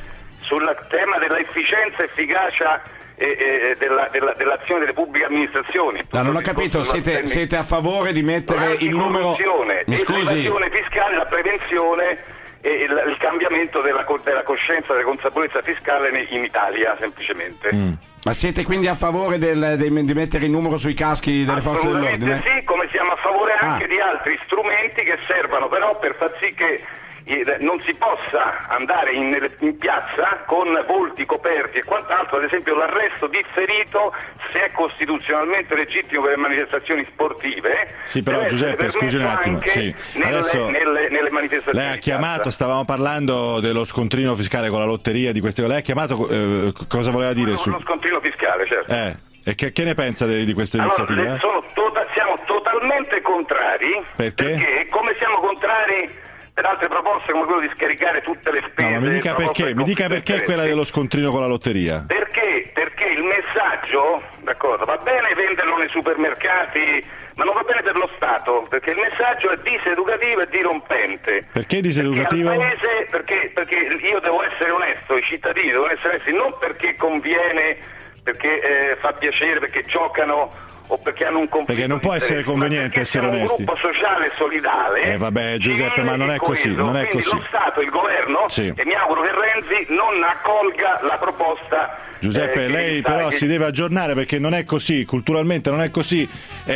Speaker 9: sul tema dell'efficienza e efficacia e, e, della, della, dell'azione delle pubbliche amministrazioni.
Speaker 7: No, non ho
Speaker 9: Tutto il
Speaker 7: capito,
Speaker 9: discorso
Speaker 7: siete,
Speaker 9: sulla-
Speaker 7: siete a favore di mettere il numero...
Speaker 9: L'anticorruzione,
Speaker 7: Mi scusi,
Speaker 9: l'evasione fiscale, la prevenzione e il, il cambiamento della, co- della coscienza, della consapevolezza fiscale ne- in Italia semplicemente.
Speaker 2: Mm.
Speaker 7: ma siete quindi a favore del- dei- di mettere il numero sui caschi delle forze
Speaker 9: Assolutamente
Speaker 7: dell'ordine?
Speaker 9: sì, come siamo a favore anche
Speaker 7: Ah.
Speaker 9: di altri strumenti che servano però per far sì che eh, non si possa andare in, in piazza con volti coperti e quant'altro, ad esempio l'arresto differito se è costituzionalmente legittimo per le manifestazioni sportive.
Speaker 2: Sì, però
Speaker 9: deve essere
Speaker 2: Giuseppe, scusi un
Speaker 9: permesso
Speaker 2: attimo,
Speaker 9: anche
Speaker 2: sì.
Speaker 9: nelle,
Speaker 2: Adesso
Speaker 9: nelle, nelle manifestazioni.
Speaker 2: lei ha
Speaker 9: di
Speaker 2: chiamato,
Speaker 9: piazza.
Speaker 2: stavamo parlando dello scontrino fiscale con la lotteria, di queste cose. Lei ha chiamato, eh, cosa voleva dire
Speaker 9: Lo-
Speaker 2: su...
Speaker 9: Lo scontrino fiscale, certo.
Speaker 2: Eh, e che, che ne pensa di, di questa
Speaker 9: Allora,
Speaker 2: iniziativa?
Speaker 9: le- sono tota- siamo totalmente contrari
Speaker 2: Perché?
Speaker 9: perché come siamo contrari per altre proposte come quello di scaricare tutte le spese.
Speaker 2: No, ma mi dica
Speaker 9: proposte
Speaker 2: perché, mi dica perché
Speaker 9: confidenziali.
Speaker 2: quella dello scontrino con la lotteria.
Speaker 9: Perché? Perché il messaggio, d'accordo, va bene venderlo nei supermercati, ma non va bene per lo Stato, perché il messaggio è diseducativo e dirompente.
Speaker 2: Perché diseducativo?
Speaker 9: Perché, al paese, perché, perché io devo essere onesto, i cittadini devono essere onesti, non perché conviene, perché eh, fa piacere, perché giocano o perché hanno un conflitto
Speaker 2: Perché non
Speaker 9: di
Speaker 2: può essere
Speaker 9: interessi,
Speaker 2: conveniente
Speaker 9: ma perché
Speaker 2: essere
Speaker 9: siamo
Speaker 2: onesti.
Speaker 9: un gruppo sociale solidale.
Speaker 2: Eh, vabbè, Giuseppe,
Speaker 9: civile
Speaker 2: ma non
Speaker 9: e
Speaker 2: è così,
Speaker 9: coeso.
Speaker 2: non è
Speaker 9: Quindi
Speaker 2: così.
Speaker 9: lo Stato, il governo,
Speaker 2: Sì.
Speaker 9: e mi auguro che Renzi non accolga la proposta.
Speaker 2: Giuseppe,
Speaker 9: eh, che
Speaker 2: lei
Speaker 9: sta-
Speaker 2: però
Speaker 9: che-
Speaker 2: si deve aggiornare perché non è così, culturalmente non è così,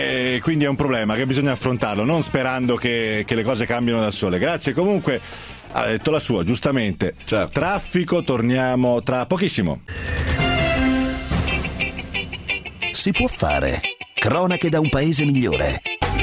Speaker 2: e quindi è un problema che bisogna affrontarlo, non sperando che, che le cose cambino da sole. Grazie, comunque ha detto la sua, giustamente.
Speaker 7: Certo.
Speaker 2: Traffico, torniamo tra pochissimo.
Speaker 1: Si può fare. Cronache da un paese migliore.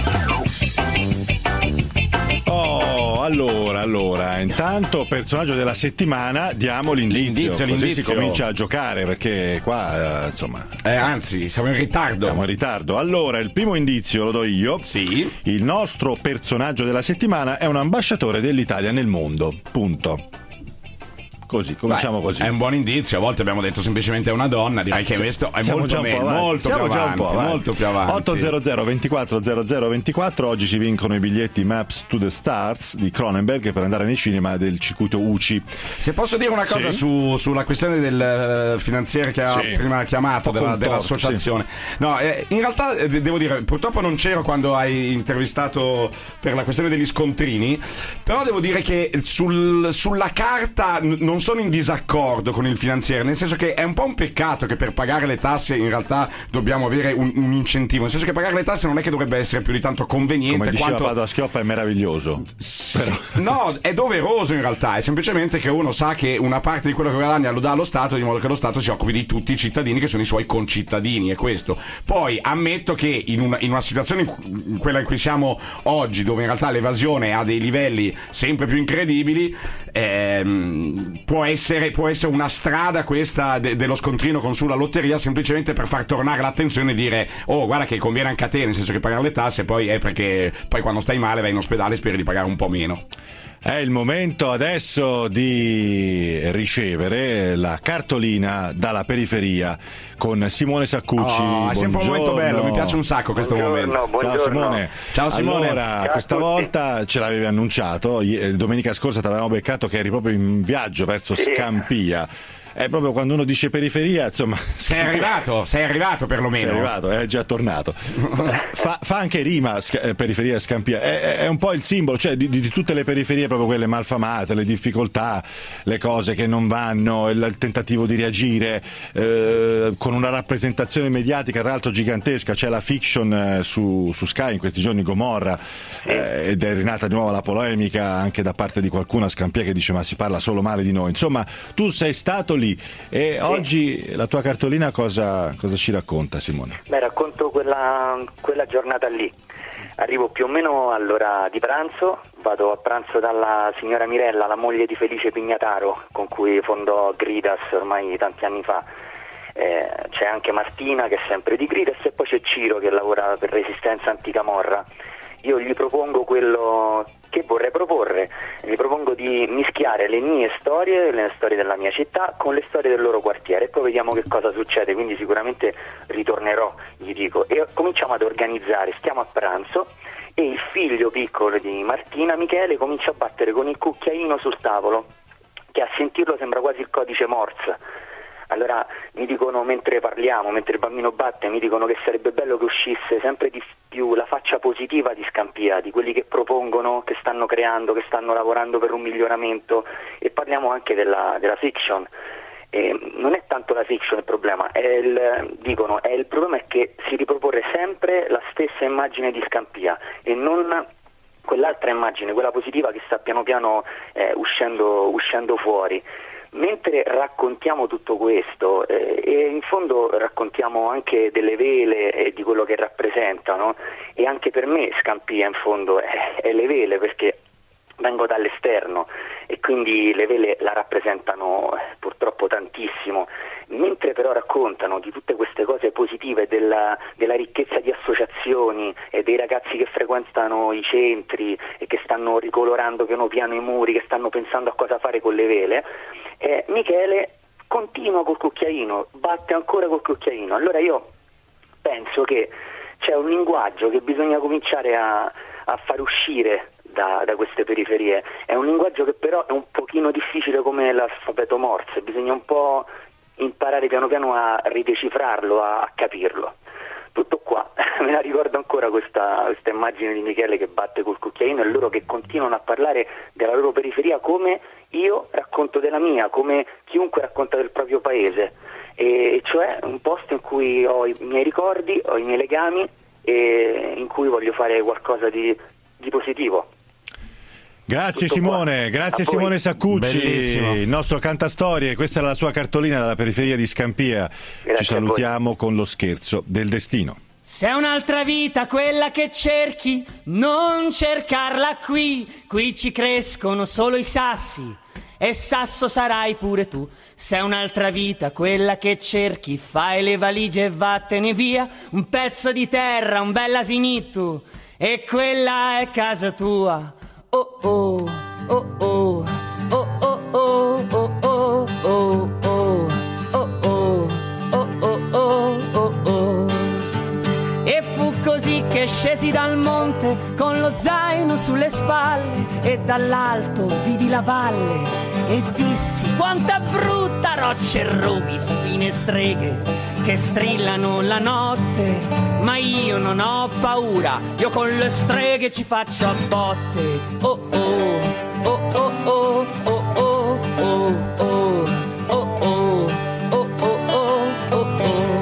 Speaker 2: Oh, allora, allora, intanto personaggio della settimana, diamo l'indizio,
Speaker 7: L'indizio,
Speaker 2: così
Speaker 7: l'indizio.
Speaker 2: si comincia a giocare perché qua, eh, insomma,
Speaker 7: Eh, anzi, siamo in ritardo.
Speaker 2: siamo in ritardo. Allora, il primo indizio lo do io.
Speaker 7: Sì.
Speaker 2: Il nostro personaggio della settimana è un ambasciatore dell'Italia nel mondo. Punto. Così, cominciamo
Speaker 7: Beh,
Speaker 2: così.
Speaker 7: È un buon indizio, a volte abbiamo detto semplicemente è una donna, direi
Speaker 2: Ah,
Speaker 7: che
Speaker 2: sì,
Speaker 7: questo è
Speaker 2: siamo
Speaker 7: molto
Speaker 2: già un po'
Speaker 7: meno,
Speaker 2: avanti.
Speaker 7: molto
Speaker 2: Siamo
Speaker 7: più
Speaker 2: già un
Speaker 7: avanti,
Speaker 2: po' avanti.
Speaker 7: molto più avanti.
Speaker 2: otto zero zero ventiquattro zero zero ventiquattro, oggi si vincono i biglietti Maps to the Stars di Cronenberg per andare nei cinema del circuito U C I.
Speaker 7: Se posso dire una cosa
Speaker 2: Sì.
Speaker 7: su, sulla questione del eh, finanziere che ha
Speaker 2: Sì.
Speaker 7: prima chiamato,
Speaker 2: Un po'
Speaker 7: della,
Speaker 2: contorto,
Speaker 7: dell'associazione. No, eh, in realtà eh, devo dire, purtroppo non c'ero quando hai intervistato per la questione degli scontrini, però devo dire che sul- sulla carta n- non sono in disaccordo con il finanziere, nel senso che è un po' un peccato che per pagare le tasse in realtà dobbiamo avere un, un incentivo, nel senso che pagare le tasse non è che dovrebbe essere più di tanto conveniente
Speaker 2: Come diceva
Speaker 7: quanto...
Speaker 2: Padoa Schioppa, è meraviglioso. Però-
Speaker 7: No, è doveroso in realtà, è semplicemente che uno sa che una parte di quello che guadagna lo dà allo Stato, di modo che lo Stato si occupi di tutti i cittadini che sono i suoi concittadini, è questo. Poi ammetto che in una, in una situazione in, cui, in quella in cui siamo oggi, dove in realtà l'evasione ha dei livelli sempre più incredibili, ehm, può essere, può essere una strada questa de, dello scontrino con sulla lotteria, semplicemente per far tornare l'attenzione e dire oh guarda che conviene anche a te, nel senso che pagare le tasse poi è perché poi quando stai male vai in ospedale e speri di pagare un po' meno.
Speaker 2: È il momento adesso di ricevere la cartolina dalla periferia con Simone Saccucci.
Speaker 7: Oh, è sempre un momento
Speaker 2: Buongiorno.
Speaker 7: bello, mi piace un sacco questo
Speaker 8: Buongiorno,
Speaker 7: momento.
Speaker 8: buongiorno.
Speaker 2: Ciao Simone.
Speaker 7: Ciao Simone.
Speaker 2: Allora,
Speaker 8: Ciao a
Speaker 2: questa
Speaker 8: tutti.
Speaker 2: volta ce l'avevi annunciato, i- domenica scorsa ti avevamo beccato che eri proprio in viaggio verso
Speaker 8: Sì.
Speaker 2: Scampia. È proprio quando uno dice periferia, insomma,
Speaker 7: Sei arrivato, sei arrivato perlomeno.
Speaker 2: sei arrivato, è già tornato. Fa, fa anche rima sca- eh, periferia e Scampia, è, è- è un po' il simbolo, cioè di, di tutte le periferie, proprio quelle malfamate, le difficoltà, le cose che non vanno, il, il tentativo di reagire eh, con una rappresentazione mediatica tra l'altro gigantesca. C'è la fiction eh, su, su Sky in questi giorni, Gomorra, eh, ed è rinata di nuovo la polemica anche da parte di qualcuno a Scampia che dice ma si parla solo male di noi. Insomma, tu sei stato lì e oggi la tua cartolina cosa, cosa ci racconta, Simone?
Speaker 10: Beh, racconto quella, quella giornata lì. Arrivo più o meno all'ora di pranzo, vado a pranzo dalla signora Mirella, la moglie di Felice Pignataro, con cui fondò Gridas ormai tanti anni fa. Eh, c'è anche Martina che è sempre di Gridas e poi c'è Ciro che lavora per Resistenza Anticamorra. Io gli propongo quello che vorrei proporre, gli propongo di mischiare le mie storie, le storie della mia città, con le storie del loro quartiere e poi vediamo che cosa succede, quindi sicuramente ritornerò, gli dico, e cominciamo ad organizzare, stiamo a pranzo e il figlio piccolo di Martina, Michele, comincia a battere con il cucchiaino sul tavolo, che a sentirlo sembra quasi il codice Morse. Allora mi dicono, mentre parliamo, mentre il bambino batte, mi dicono che sarebbe bello che uscisse sempre di più la faccia positiva di Scampia, di quelli che propongono, che stanno creando, che stanno lavorando per un miglioramento, e parliamo anche della, della fiction. Eh, non è tanto la fiction il problema, è il, dicono, è il problema è che si riproporre sempre la stessa immagine di Scampia e non quell'altra immagine, quella positiva che sta piano piano eh, uscendo, uscendo fuori. Mentre raccontiamo tutto questo eh, e in fondo raccontiamo anche delle vele e di quello che rappresentano, e anche per me Scampia in fondo è, è le vele, perché vengo dall'esterno e quindi le vele la rappresentano eh, purtroppo tantissimo, mentre però raccontano di tutte queste cose positive, della, della ricchezza di associazioni e dei ragazzi che frequentano i centri e che stanno ricolorando piano piano i muri, che stanno pensando a cosa fare con le vele. Eh, Michele continua col cucchiaino, batte ancora col cucchiaino. Allora io penso che c'è un linguaggio che bisogna cominciare a, a far uscire da, da queste periferie. È un linguaggio che però è un pochino difficile come l'alfabeto Morse, bisogna un po' imparare piano piano a ridecifrarlo, a, a capirlo. Tutto qua, me la ricordo ancora questa, questa immagine di Michele che batte col cucchiaino e loro che continuano a parlare della loro periferia come io racconto della mia, come chiunque racconta del proprio paese, e cioè un posto in cui ho i miei ricordi, ho i miei legami e in cui voglio fare qualcosa di, di positivo.
Speaker 2: Grazie
Speaker 10: Tutto
Speaker 2: Simone,
Speaker 10: qua.
Speaker 2: grazie
Speaker 10: A voi.
Speaker 2: Simone Saccucci,
Speaker 7: Bellissimo.
Speaker 2: il nostro cantastorie. Questa era la sua cartolina dalla periferia di Scampia.
Speaker 10: Grazie
Speaker 2: Ci
Speaker 10: a voi.
Speaker 2: salutiamo con lo scherzo del destino.
Speaker 11: Se è un'altra vita quella che cerchi, non cercarla qui, qui ci crescono solo i sassi e sasso sarai pure tu. Se è un'altra vita quella che cerchi, fai le valigie e vattene via, un pezzo di terra, un bel asinitto e quella è casa tua. Oh oh, oh oh, oh oh oh, oh oh. oh oh, oh oh, oh oh oh oh oh. E fu così che scesi dal monte con lo zaino sulle spalle e dall'alto vidi la valle e dissi quanta brutta rocce e rovi, spine e streghe che strillano la notte, ma io non ho paura, io con le streghe ci faccio a botte. Oh oh, oh oh oh oh oh oh oh oh oh oh oh oh oh.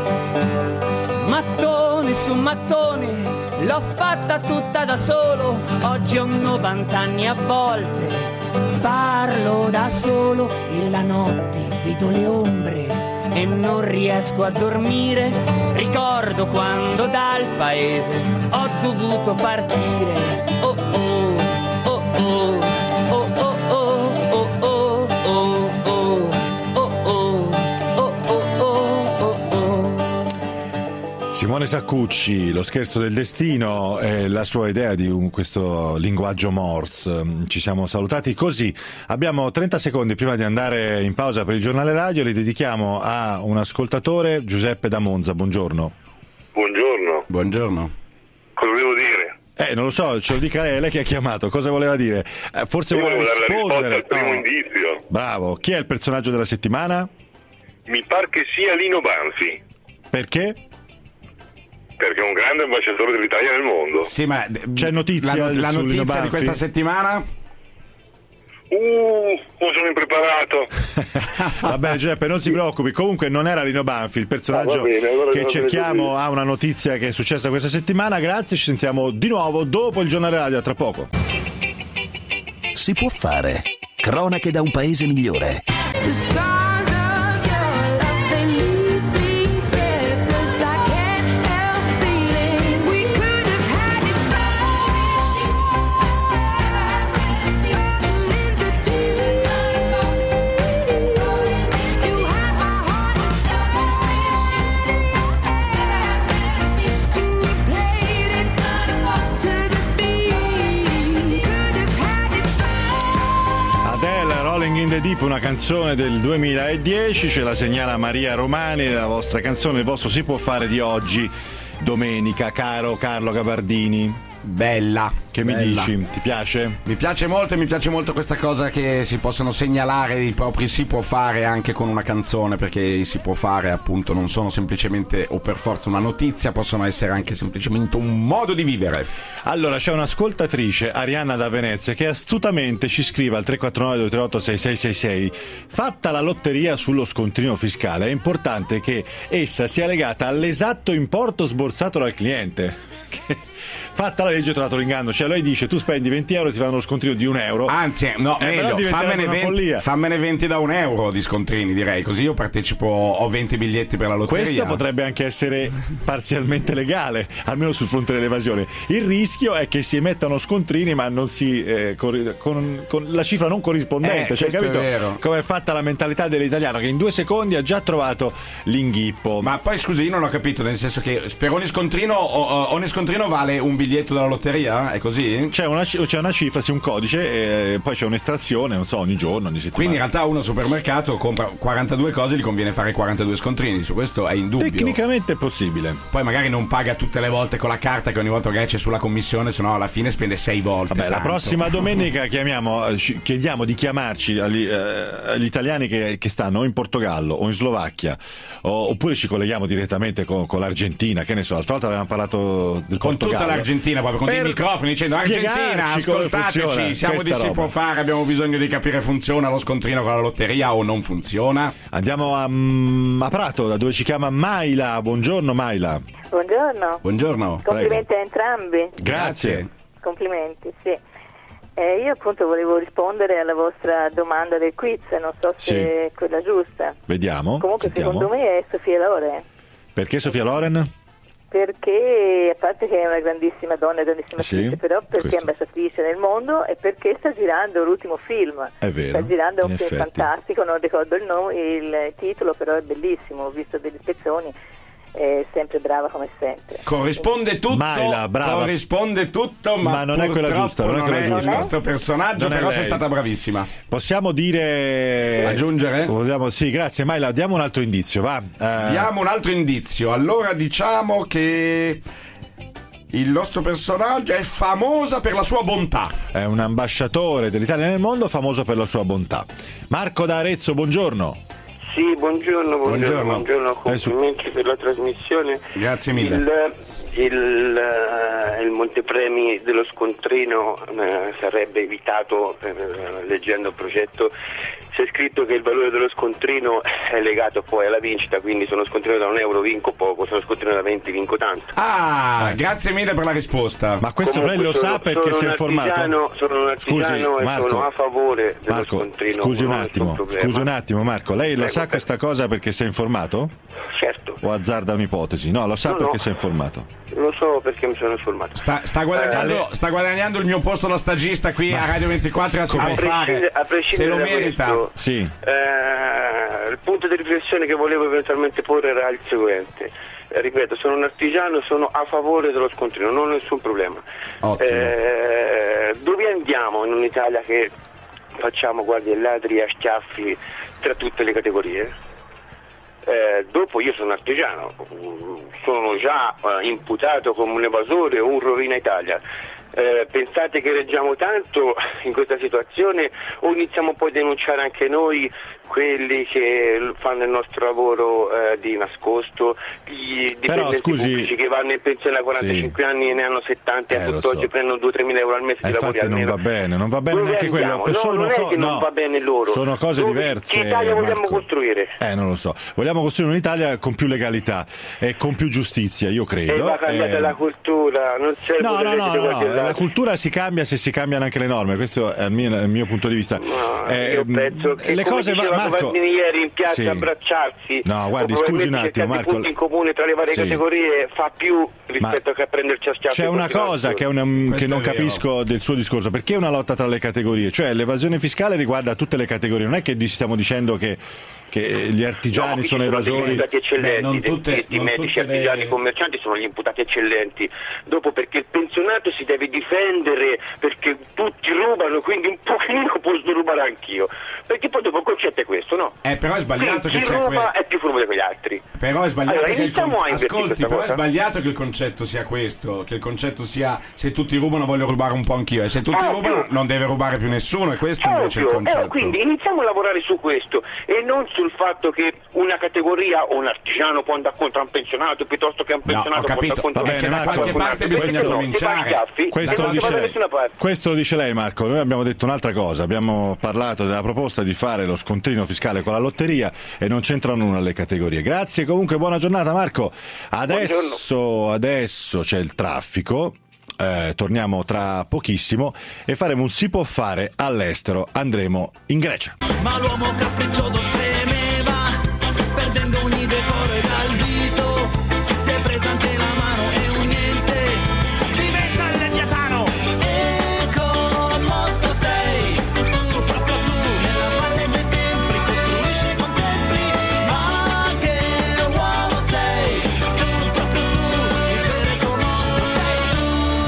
Speaker 11: Mattone su mattone, l'ho fatta tutta da solo, oggi ho novanta anni a volte. Parlo da solo e la notte vedo le ombre e non riesco a dormire. Ricordo quando dal paese ho dovuto partire. Oh oh, oh oh, oh oh oh, oh oh, oh oh, oh oh, oh oh, oh oh.
Speaker 2: Simone Saccucci, Lo scherzo del destino, e la sua idea di un, questo linguaggio Morse. Ci siamo salutati così. Abbiamo trenta secondi prima di andare in pausa per il giornale radio, li dedichiamo a un ascoltatore, Giuseppe da Monza. Buongiorno.
Speaker 12: Buongiorno.
Speaker 7: Buongiorno.
Speaker 12: Cosa volevo dire?
Speaker 2: Eh, non lo so, ce lo dica lei, lei che ha chiamato, cosa voleva dire? Eh, forse
Speaker 12: Io
Speaker 2: vuole
Speaker 12: volevo dare la
Speaker 2: rispondere.
Speaker 12: risposta al primo
Speaker 2: No.
Speaker 12: indizio.
Speaker 2: Bravo. Chi è il personaggio della settimana?
Speaker 12: Mi par che sia Lino Banfi,
Speaker 2: Perché?
Speaker 12: perché è un grande ambasciatore dell'Italia nel mondo.
Speaker 7: Sì, ma
Speaker 2: C'è notizia
Speaker 7: la, la
Speaker 2: su Lino
Speaker 7: notizia
Speaker 2: Banfi?
Speaker 7: di questa settimana?
Speaker 12: Uh, non sono impreparato.
Speaker 2: Va bene Giuseppe, non si preoccupi, comunque non era Lino Banfi il personaggio
Speaker 12: Ah, va bene, allora
Speaker 2: che
Speaker 12: va bene
Speaker 2: cerchiamo,
Speaker 12: così.
Speaker 2: ha una notizia che è successa questa settimana. Grazie, ci sentiamo di nuovo dopo il giornale radio, a tra poco.
Speaker 1: Si può fare. Cronache da un paese migliore.
Speaker 2: In the Deep, una canzone del duemiladieci, ce la segnala Maria Romani, la vostra canzone, il vostro Si può fare di oggi, domenica, caro Carlo Gabardini.
Speaker 7: Bella.
Speaker 2: Che mi
Speaker 7: bella.
Speaker 2: dici? Ti piace?
Speaker 7: Mi piace molto e mi piace molto questa cosa che si possono segnalare i propri si può fare anche con una canzone, perché i si può fare appunto non sono semplicemente o per forza una notizia, possono essere anche semplicemente un modo di vivere.
Speaker 2: Allora c'è un'ascoltatrice, Arianna da Venezia, che astutamente ci scrive al tre quattro nove due tre otto sei sei sei sei: fatta la lotteria sullo scontrino fiscale è importante che essa sia legata all'esatto importo sborsato dal cliente. Fatta la legge ho trovato l'inganno, cioè lei dice tu spendi venti euro e ti fanno lo scontrino di un euro,
Speaker 7: anzi no,
Speaker 2: eh,
Speaker 7: meglio, fammene
Speaker 2: una
Speaker 7: venti,
Speaker 2: follia.
Speaker 7: fammene venti da un euro di scontrini, direi, così io partecipo, ho venti biglietti per la lotteria.
Speaker 2: Questo potrebbe anche essere parzialmente legale, almeno sul fronte dell'evasione. Il rischio è che si emettano scontrini ma non si eh, con, con, con la cifra non corrispondente,
Speaker 7: eh,
Speaker 2: cioè, capito
Speaker 7: è vero.
Speaker 2: come è fatta la mentalità dell'italiano che in due secondi ha già trovato l'inghippo.
Speaker 7: Ma poi scusi, io non ho capito, nel senso che per ogni scontrino o, o, ogni scontrino vale un biglietto della lotteria? È così?
Speaker 2: C'è una, c'è una cifra, sì, un codice, e poi c'è un'estrazione, non so, ogni giorno, ogni settimana.
Speaker 7: Quindi in realtà uno al supermercato compra quarantadue cose, gli conviene fare quarantadue scontrini, su questo è indubbio.
Speaker 2: Tecnicamente è possibile.
Speaker 7: Poi magari non paga tutte le volte con la carta, che ogni volta magari c'è sulla commissione, se no alla fine spende sei volte.
Speaker 2: Vabbè,
Speaker 7: tanto.
Speaker 2: la prossima domenica chiamiamo, chiediamo di chiamarci agli, eh, agli italiani che, che stanno o in Portogallo o in Slovacchia, o, oppure ci colleghiamo direttamente con, con l'Argentina, che ne so, l'altra volta avevamo parlato del
Speaker 7: con
Speaker 2: Portogallo.
Speaker 7: tutta l'Argentina, proprio con
Speaker 2: Per
Speaker 7: dei microfoni dicendo Argentina,
Speaker 2: spiegarci come
Speaker 7: ascoltateci,
Speaker 2: funziona
Speaker 7: siamo di
Speaker 2: questa
Speaker 7: si
Speaker 2: roba.
Speaker 7: può fare, abbiamo bisogno di capire funziona lo scontrino con la lotteria o non funziona.
Speaker 2: Andiamo a, a Prato, da dove ci chiama Maila. Buongiorno Maila.
Speaker 13: Buongiorno.
Speaker 7: Buongiorno.
Speaker 13: Complimenti
Speaker 2: Prego.
Speaker 13: a entrambi.
Speaker 2: Grazie.
Speaker 13: Complimenti, sì. Eh, io appunto volevo rispondere alla vostra domanda del quiz, non so se
Speaker 2: Sì.
Speaker 13: è quella giusta.
Speaker 2: Vediamo.
Speaker 13: Comunque
Speaker 2: sentiamo.
Speaker 13: secondo me è Sofia Loren,
Speaker 2: Perché Sofia Loren?
Speaker 13: perché a parte che è una grandissima donna, grandissima
Speaker 2: Sì,
Speaker 13: attrice, però perché
Speaker 2: questo.
Speaker 13: è ambasciatrice nel mondo e perché sta girando l'ultimo film.
Speaker 2: È vero,
Speaker 13: Sta girando un
Speaker 2: in
Speaker 13: film
Speaker 2: effetti.
Speaker 13: fantastico, non ricordo il nome, il titolo, però è bellissimo, ho visto delle spezzoni è sempre brava come sempre.
Speaker 7: Corrisponde tutto,
Speaker 2: Maila, brava.
Speaker 7: corrisponde tutto, ma,
Speaker 2: Ma non è quella
Speaker 7: purtroppo
Speaker 2: giusta, non è quella
Speaker 7: il
Speaker 2: giusta.
Speaker 7: nostro personaggio,
Speaker 2: Non è
Speaker 7: però
Speaker 2: lei.
Speaker 7: sei stata bravissima.
Speaker 2: Possiamo dire...
Speaker 7: Aggiungere?
Speaker 2: Vogliamo... Sì, grazie Maila, diamo un altro indizio, va. Eh,
Speaker 7: Diamo un altro indizio. Allora diciamo che il nostro personaggio è famosa per la sua bontà.
Speaker 2: È un ambasciatore dell'Italia nel mondo, famoso per la sua bontà. Marco da Arezzo, buongiorno.
Speaker 14: Sì, buongiorno, buongiorno,
Speaker 2: Buongiorno.
Speaker 14: buongiorno, complimenti per la trasmissione.
Speaker 7: Grazie mille.
Speaker 14: Il, il, eh, il montepremi dello scontrino eh, sarebbe evitato eh, leggendo il progetto. C'è scritto che il valore dello scontrino è legato poi alla vincita, quindi se uno scontrino da un euro vinco poco, se uno scontrino da venti vinco tanto.
Speaker 7: Ah, grazie mille per la risposta.
Speaker 2: Ma questo lei lo sa perché si è informato?
Speaker 14: Artigiano, sono un artigiano
Speaker 2: Scusi,
Speaker 14: e
Speaker 2: Marco.
Speaker 14: sono a favore dello
Speaker 2: Marco,
Speaker 14: scontrino.
Speaker 2: scusi un
Speaker 14: non ho
Speaker 2: attimo,
Speaker 14: nessun problema.
Speaker 2: scusi un attimo Marco, lei lo
Speaker 14: Prego,
Speaker 2: sa
Speaker 14: prego.
Speaker 2: questa cosa perché si è informato?
Speaker 14: Certo.
Speaker 2: O azzarda un'ipotesi? No, lo sa
Speaker 14: No,
Speaker 2: perché
Speaker 14: no.
Speaker 2: si è informato.
Speaker 14: Lo so perché mi sono informato.
Speaker 7: Sta, sta, guadagnando, sta guadagnando il mio posto da stagista qui a Radio ventiquattro a si
Speaker 14: a
Speaker 7: può
Speaker 14: prescindere,
Speaker 7: fare.
Speaker 14: a prescindere
Speaker 7: Se lo
Speaker 14: da
Speaker 7: merita.
Speaker 14: questo,
Speaker 2: Sì.
Speaker 14: eh, il punto di riflessione che volevo eventualmente porre era il seguente. Eh, ripeto, sono un artigiano, sono a favore dello scontrino, non ho nessun problema.
Speaker 7: Ottimo.
Speaker 14: Eh, dove andiamo in un'Italia che facciamo guardie ai ladri e a schiaffi tra tutte le categorie? Eh, dopo io sono artigiano, sono già eh, imputato come un evasore o un rovina Italia. Eh, pensate che reggiamo tanto in questa situazione o iniziamo poi a denunciare anche noi quelli che fanno il nostro lavoro eh, di nascosto, i dipendenti
Speaker 2: scusi-
Speaker 14: pubblici che vanno in pensione a quarantacinque
Speaker 2: Sì.
Speaker 14: anni e ne hanno settanta
Speaker 2: Eh,
Speaker 14: e
Speaker 2: lo
Speaker 14: tutt'oggi
Speaker 2: so.
Speaker 14: prendono due tre mila euro al mese
Speaker 2: Eh,
Speaker 14: di lavori
Speaker 2: infatti non
Speaker 14: almeno.
Speaker 2: va bene, non va bene
Speaker 14: Dove
Speaker 2: neanche
Speaker 14: andiamo?
Speaker 2: quello.
Speaker 14: No,
Speaker 2: Sono
Speaker 14: non è
Speaker 2: co-
Speaker 14: che non
Speaker 2: no,
Speaker 14: va bene loro.
Speaker 2: sono cose
Speaker 14: Dove-
Speaker 2: diverse.
Speaker 14: Che Italia vogliamo
Speaker 2: Marco.
Speaker 14: costruire?
Speaker 2: Eh, non lo so. Vogliamo costruire un'Italia con più legalità e con più giustizia, io
Speaker 14: E
Speaker 2: credo.
Speaker 14: va cambiata
Speaker 2: Eh,
Speaker 14: la cultura, non c'è
Speaker 2: No,
Speaker 14: pure
Speaker 2: no,
Speaker 14: le
Speaker 2: no, no,
Speaker 14: guardie
Speaker 2: no,
Speaker 14: là.
Speaker 2: la cultura si cambia se si cambiano anche le norme, questo è il mio, il mio punto di vista.
Speaker 14: No,
Speaker 2: Eh,
Speaker 14: io penso che
Speaker 2: le
Speaker 14: come
Speaker 2: cose va-
Speaker 14: diceva
Speaker 2: Marco,
Speaker 14: Covardini ieri in piazza
Speaker 2: sì.
Speaker 14: abbracciarsi
Speaker 2: No, guardi,
Speaker 14: o
Speaker 2: scusi un
Speaker 14: probabilmente
Speaker 2: attimo,
Speaker 14: cercati
Speaker 2: Marco.
Speaker 14: punti in comune tra le varie
Speaker 2: Sì.
Speaker 14: categorie fa più rispetto
Speaker 2: Ma
Speaker 14: che a prenderci a schiaffi
Speaker 2: C'è una
Speaker 14: tutti i
Speaker 2: cosa
Speaker 14: nostri.
Speaker 2: che, è una- che
Speaker 7: Questo
Speaker 2: non
Speaker 7: è vero.
Speaker 2: capisco del suo discorso, perché è una lotta tra le categorie, cioè l'evasione fiscale riguarda tutte le categorie, non è che di- stiamo dicendo che, che gli artigiani
Speaker 14: No,
Speaker 2: sono
Speaker 14: ci degli
Speaker 2: evasori.
Speaker 14: imputati eccellenti,
Speaker 7: Beh, non
Speaker 14: dei-
Speaker 7: tutte-
Speaker 14: dei- i
Speaker 7: non
Speaker 14: medici,
Speaker 7: tutte le-
Speaker 14: artigiani, commercianti sono gli imputati eccellenti. Dopo perché il pensionato si deve difendere perché tutti rubano, quindi un pochino posso rubare anch'io. Perché poi dopo il concetto è questo, no?
Speaker 7: Eh, però è sbagliato
Speaker 14: Quindi
Speaker 7: che
Speaker 14: chi
Speaker 7: sia
Speaker 14: ruba
Speaker 7: que-
Speaker 14: è più furbo di quegli altri.
Speaker 7: Però è sbagliato
Speaker 14: Allora,
Speaker 7: che il
Speaker 14: iniziamo
Speaker 7: con-
Speaker 14: a invertire
Speaker 7: Ascolti,
Speaker 14: questa
Speaker 7: però è
Speaker 14: cosa.
Speaker 7: sbagliato che il concetto sia questo, che il concetto sia se tutti rubano voglio rubare un po' anch'io e se tutti
Speaker 14: Ovvio.
Speaker 7: rubano non deve rubare più nessuno, e questo invece è il
Speaker 14: Ovvio,
Speaker 7: concetto.
Speaker 14: eh, quindi iniziamo a lavorare su questo e non sul fatto che una categoria o un artigiano può andare contro un pensionato piuttosto che un
Speaker 7: No,
Speaker 14: pensionato
Speaker 7: ho
Speaker 14: può
Speaker 7: capito.
Speaker 14: andare contro
Speaker 2: Va
Speaker 14: un
Speaker 2: bene,
Speaker 7: da
Speaker 2: Marco,
Speaker 7: qualche parte bisogna
Speaker 14: Questo no,
Speaker 7: cominciare.
Speaker 14: si fa schiaffi
Speaker 2: Questo
Speaker 14: e
Speaker 2: lo,
Speaker 14: non si
Speaker 2: dice
Speaker 14: va da
Speaker 2: lei.
Speaker 14: nessuna parte.
Speaker 2: Questo lo dice lei, Marco. Noi abbiamo detto un'altra cosa. Abbiamo parlato della proposta di fare lo scontrino fiscale con la lotteria e non c'entra nulla le categorie. Grazie, comunque buona giornata Marco. Adesso, adesso c'è il traffico. Eh, torniamo tra pochissimo e faremo un si può fare all'estero. Andremo in Grecia.
Speaker 15: Ma l'uomo capriccioso spremeva, perdendo ogni decoro e dal dito si è presa anche la mano e un niente diventa il leviatano. E con mostro sei, tu, proprio tu, nella valle dei templi costruisci con templi. Ma che uomo sei, tu, proprio tu, il vero eco mostro sei tu.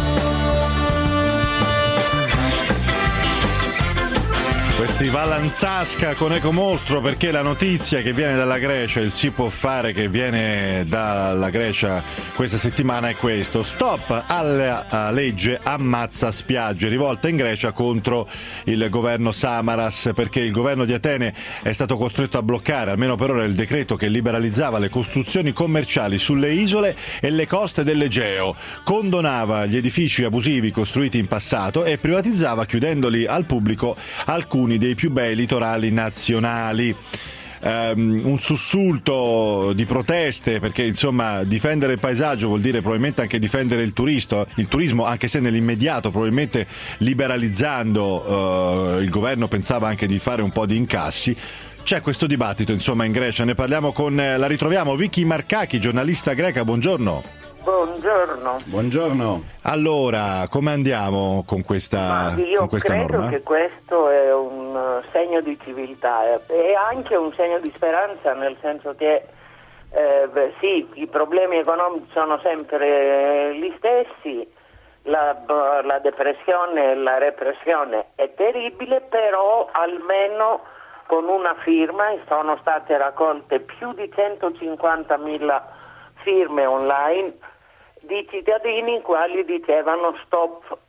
Speaker 2: Questi Valanzasca con Ecomostro, perché la notizia che viene dalla Grecia, il si può fare che viene dalla Grecia questa settimana è questo: stop alla a legge ammazza spiagge, rivolta in Grecia contro il governo Samaras, perché il governo di Atene è stato costretto a bloccare, almeno per ora, il decreto che liberalizzava le costruzioni commerciali sulle isole e le coste dell'Egeo, condonava gli edifici abusivi costruiti in passato e privatizzava, chiudendoli al pubblico, alcuni dei più bei litorali nazionali. Um, un sussulto di proteste, perché insomma difendere il paesaggio vuol dire probabilmente anche difendere il turisto, il turismo, anche se nell'immediato probabilmente liberalizzando uh, il governo pensava anche di fare un po' di incassi. C'è questo dibattito insomma in Grecia, ne parliamo con eh, la ritroviamo Vicky Markaki, giornalista greca. Buongiorno.
Speaker 16: Buongiorno.
Speaker 7: Buongiorno.
Speaker 2: Allora, come andiamo con questa,
Speaker 16: Ma io
Speaker 2: con questa
Speaker 16: credo
Speaker 2: norma?
Speaker 16: che questo è un segno di civiltà e anche un segno di speranza, nel senso che Eh, beh, sì, i problemi economici sono sempre gli stessi, la, la depressione, la repressione è terribile, però almeno con una firma sono state raccolte più di centocinquantamila firme online di cittadini i quali dicevano stop uh,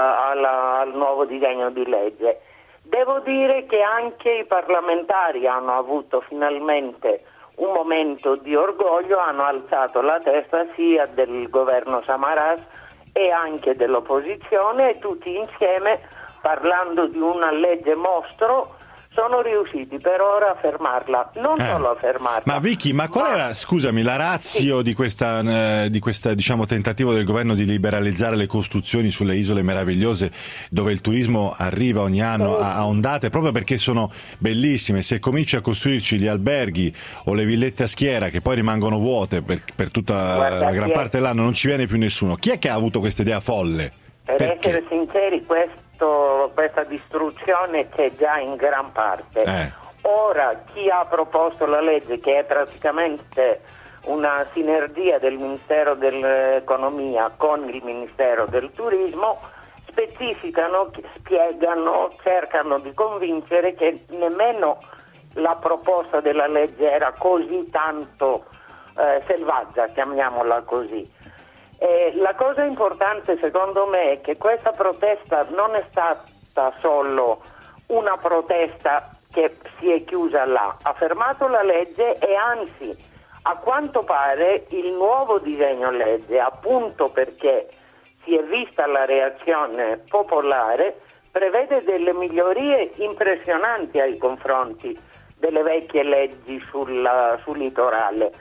Speaker 16: alla, al nuovo disegno di legge. Devo dire che anche i parlamentari hanno avuto finalmente un momento di orgoglio, hanno alzato la testa sia del governo Samaras e anche dell'opposizione, e tutti insieme, parlando di una legge mostro, sono riusciti per ora a fermarla, non
Speaker 2: Eh.
Speaker 16: solo a fermarla.
Speaker 2: Ma Vicky, ma qual era, scusami, la ratio di questa, eh, di questa diciamo tentativo del governo di liberalizzare le costruzioni sulle isole meravigliose dove il turismo arriva ogni anno a, a ondate, proprio perché sono bellissime? Se cominci a costruirci gli alberghi o le villette a schiera che poi rimangono vuote per, per tutta
Speaker 16: Guarda,
Speaker 2: la gran
Speaker 16: chi è-
Speaker 2: parte dell'anno, non ci viene più nessuno. Chi è che ha avuto questa idea folle?
Speaker 16: Per
Speaker 2: Perché?
Speaker 16: essere sinceri, questo, questa distruzione c'è già in gran parte.
Speaker 2: Eh.
Speaker 16: Ora, chi ha proposto la legge, che è praticamente una sinergia del Ministero dell'Economia con il Ministero del Turismo, specificano, spiegano, cercano di convincere che nemmeno la proposta della legge era così tanto eh, selvaggia, chiamiamola così. Eh, la cosa importante secondo me è che questa protesta non è stata solo una protesta che si è chiusa là, ha fermato la legge e anzi, a quanto pare, il nuovo disegno legge, appunto perché si è vista la reazione popolare, prevede delle migliorie impressionanti ai confronti delle vecchie leggi sulla- sul litorale.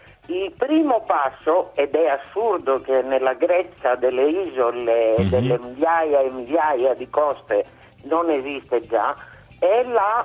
Speaker 16: Il primo passo, ed è assurdo che nella grezza delle isole,
Speaker 2: Mhm.
Speaker 16: delle migliaia e migliaia di coste non esiste già, è la,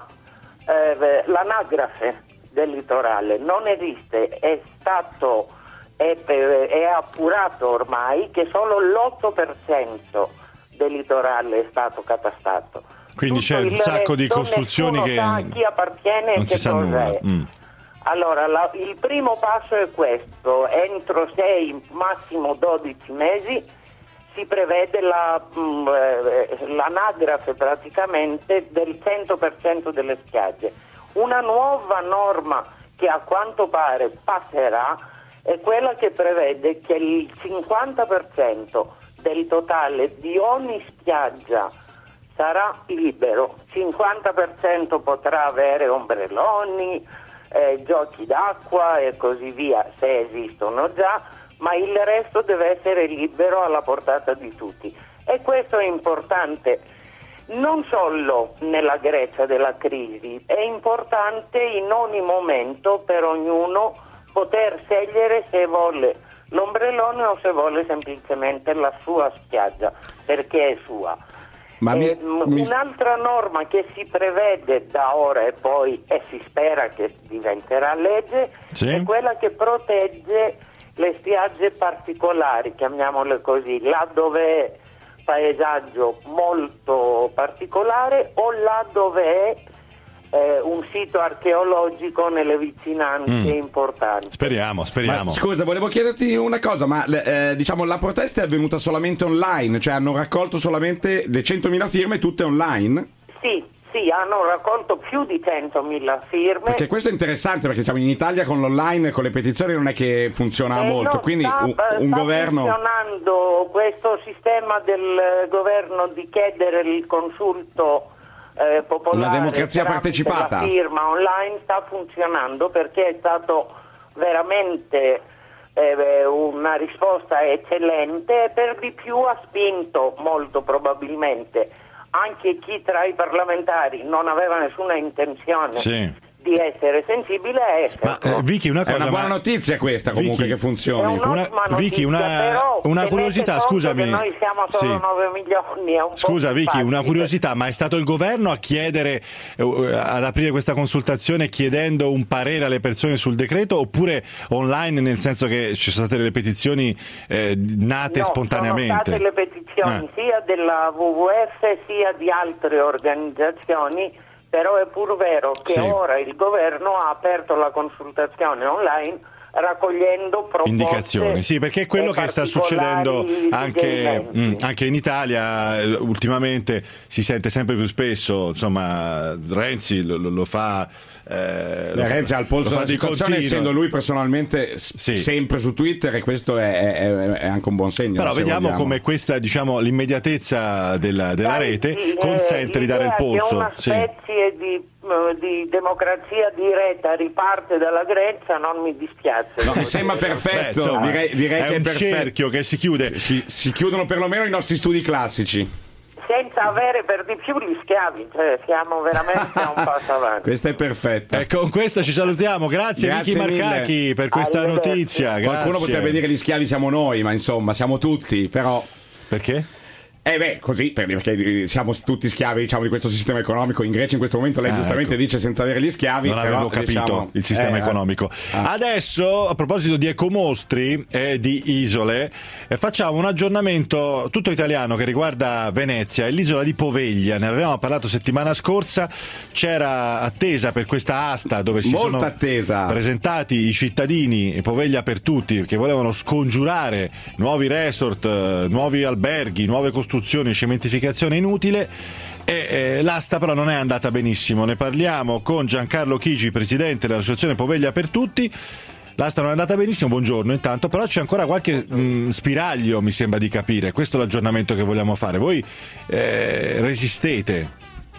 Speaker 16: eh, l'anagrafe del litorale. Non esiste, è stato, è, per- è appurato ormai che solo l'otto per cento del litorale è stato catastato.
Speaker 2: Quindi c'è un
Speaker 16: Il
Speaker 2: sacco di
Speaker 16: resto
Speaker 2: costruzioni
Speaker 16: nessuno
Speaker 2: che
Speaker 16: sa a chi appartiene e
Speaker 2: non
Speaker 16: che
Speaker 2: si sa
Speaker 16: cosa
Speaker 2: nulla.
Speaker 16: è.
Speaker 2: Mm.
Speaker 16: Allora, la- il primo passo è questo: entro sei, massimo dodici mesi si prevede la, mh, eh, l'anagrafe praticamente del cento per cento delle spiagge. Una nuova norma che a quanto pare passerà è quella che prevede che il cinquanta per cento del totale di ogni spiaggia sarà libero, cinquanta per cento potrà avere ombrelloni, eh, giochi d'acqua e così via, se esistono già, ma il resto deve essere libero alla portata di tutti. E questo è importante non solo nella grezza della crisi, è importante in ogni momento per ognuno poter scegliere se vuole l'ombrellone o se vuole semplicemente la sua spiaggia, perché è sua.
Speaker 7: Ma mi-
Speaker 16: Eh, m-
Speaker 7: mi-
Speaker 16: Un'altra norma che si prevede da ora e poi e si spera che diventerà legge
Speaker 2: Sì.
Speaker 16: è quella che protegge le spiagge particolari, chiamiamole così, là dove è paesaggio molto particolare o là dove è eh, un sito archeologico nelle vicinanze
Speaker 2: Mm.
Speaker 16: importanti.
Speaker 2: Speriamo, speriamo.
Speaker 7: Ma, scusa, volevo chiederti una cosa, ma le- eh, diciamo la protesta è avvenuta solamente online, cioè hanno raccolto solamente le centomila firme tutte online?
Speaker 16: Sì, sì, hanno raccolto più di centomila firme.
Speaker 7: Perché questo è interessante, perché diciamo, in Italia con l'online e con le petizioni non è che funziona
Speaker 16: Eh,
Speaker 7: molto,
Speaker 16: no,
Speaker 7: quindi
Speaker 16: sta,
Speaker 7: un, un
Speaker 16: sta
Speaker 7: governo...
Speaker 16: funzionando questo sistema del eh, governo di chiedere il consulto eh, popolare,
Speaker 7: Una democrazia
Speaker 16: tramite
Speaker 7: partecipata.
Speaker 16: la firma online sta funzionando perché è stato veramente eh, una risposta eccellente e per di più ha spinto molto probabilmente anche chi tra i parlamentari non aveva nessuna intenzione
Speaker 2: Sì.
Speaker 16: di essere sensibile a essere.
Speaker 2: Ma eh, Vicky, una
Speaker 7: È
Speaker 2: cosa,
Speaker 7: una buona
Speaker 2: ma-
Speaker 7: notizia questa comunque
Speaker 2: Vicky,
Speaker 7: che funzioni.
Speaker 16: È un'ottima
Speaker 2: Una- Vicky,
Speaker 16: notizia,
Speaker 2: una-
Speaker 16: però
Speaker 2: una
Speaker 16: tenete
Speaker 2: curiosità,
Speaker 16: conto
Speaker 2: scusami.
Speaker 16: che noi siamo solo
Speaker 2: Sì.
Speaker 16: nove milioni, è un po'
Speaker 2: Scusa Vicky,
Speaker 16: facile.
Speaker 2: una curiosità, ma è stato il governo a chiedere, eh, ad aprire questa consultazione chiedendo un parere alle persone sul decreto oppure online, nel senso che ci sono state delle petizioni eh, nate
Speaker 16: No,
Speaker 2: spontaneamente?
Speaker 16: sono state le petizioni
Speaker 2: Ah.
Speaker 16: sia della W W F sia di altre organizzazioni, però è pur vero che
Speaker 2: Sì.
Speaker 16: ora il governo ha aperto la consultazione online raccogliendo proposte.
Speaker 2: Indicazioni, sì, perché è quello
Speaker 16: e
Speaker 2: che sta succedendo
Speaker 16: particolari
Speaker 2: anche,
Speaker 16: suggerimenti.
Speaker 2: mm, anche in Italia. eh, Ultimamente si sente sempre più spesso, insomma, Renzi lo, lo- lo fa. eh, lo
Speaker 7: Beh,
Speaker 2: fa-
Speaker 7: Renzi ha il polso
Speaker 2: lo fa
Speaker 7: della
Speaker 2: di
Speaker 7: situazione,
Speaker 2: continuo.
Speaker 7: essendo lui personalmente s- sempre su Twitter, e questo è, è- è anche un buon segno.
Speaker 2: Però
Speaker 7: se
Speaker 2: vediamo
Speaker 7: vogliamo.
Speaker 2: come questa, diciamo, l'immediatezza della, della rete
Speaker 16: Sì,
Speaker 2: consente
Speaker 16: eh,
Speaker 2: di dare il
Speaker 16: l'idea
Speaker 2: polso.
Speaker 16: che una
Speaker 2: Sì.
Speaker 16: specie di, eh, di democrazia diretta riparte dalla Grecia non mi dispiace.
Speaker 7: No, mi sembra perfetto,
Speaker 2: Beh, insomma,
Speaker 7: direi, direi
Speaker 2: è
Speaker 7: che è
Speaker 2: un
Speaker 7: perfetto.
Speaker 2: cerchio che si chiude.
Speaker 7: Si, si chiudono perlomeno i nostri studi classici.
Speaker 16: Senza avere per di più gli schiavi, cioè siamo veramente a un passo avanti.
Speaker 7: Questa è perfetta.
Speaker 2: E con questo ci salutiamo. Grazie,
Speaker 7: Grazie
Speaker 2: Vicky
Speaker 7: mille.
Speaker 2: Marcachi per questa
Speaker 16: Arrivederci.
Speaker 2: notizia.
Speaker 7: Qualcuno
Speaker 2: Grazie.
Speaker 7: potrebbe dire gli schiavi siamo noi, ma insomma siamo tutti, però...
Speaker 2: Perché?
Speaker 7: Eh beh, così, per- perché siamo tutti schiavi, diciamo, di questo sistema economico. In Grecia in questo momento lei
Speaker 2: Ah,
Speaker 7: giustamente
Speaker 2: ecco.
Speaker 7: dice senza avere gli schiavi.
Speaker 2: Non
Speaker 7: però,
Speaker 2: avevo capito
Speaker 7: diciamo,
Speaker 2: il sistema
Speaker 7: eh,
Speaker 2: economico.
Speaker 7: ah.
Speaker 2: Adesso, a proposito di ecomostri e di isole, eh, facciamo un aggiornamento tutto italiano che riguarda Venezia e l'isola di Poveglia. Ne avevamo parlato settimana scorsa. C'era attesa per questa asta dove si
Speaker 7: Molta
Speaker 2: sono
Speaker 7: attesa.
Speaker 2: presentati i cittadini, Poveglia per tutti, che volevano scongiurare nuovi resort, eh, nuovi alberghi, nuove costruzioni, cementificazione inutile. E eh, l'asta però non è andata benissimo. Ne parliamo con Giancarlo Chigi, presidente dell'associazione Poveglia per tutti. L'asta non è andata benissimo, buongiorno intanto, però c'è ancora qualche mh, spiraglio, mi sembra di capire. Questo è l'aggiornamento che vogliamo fare. Voi eh, resistete?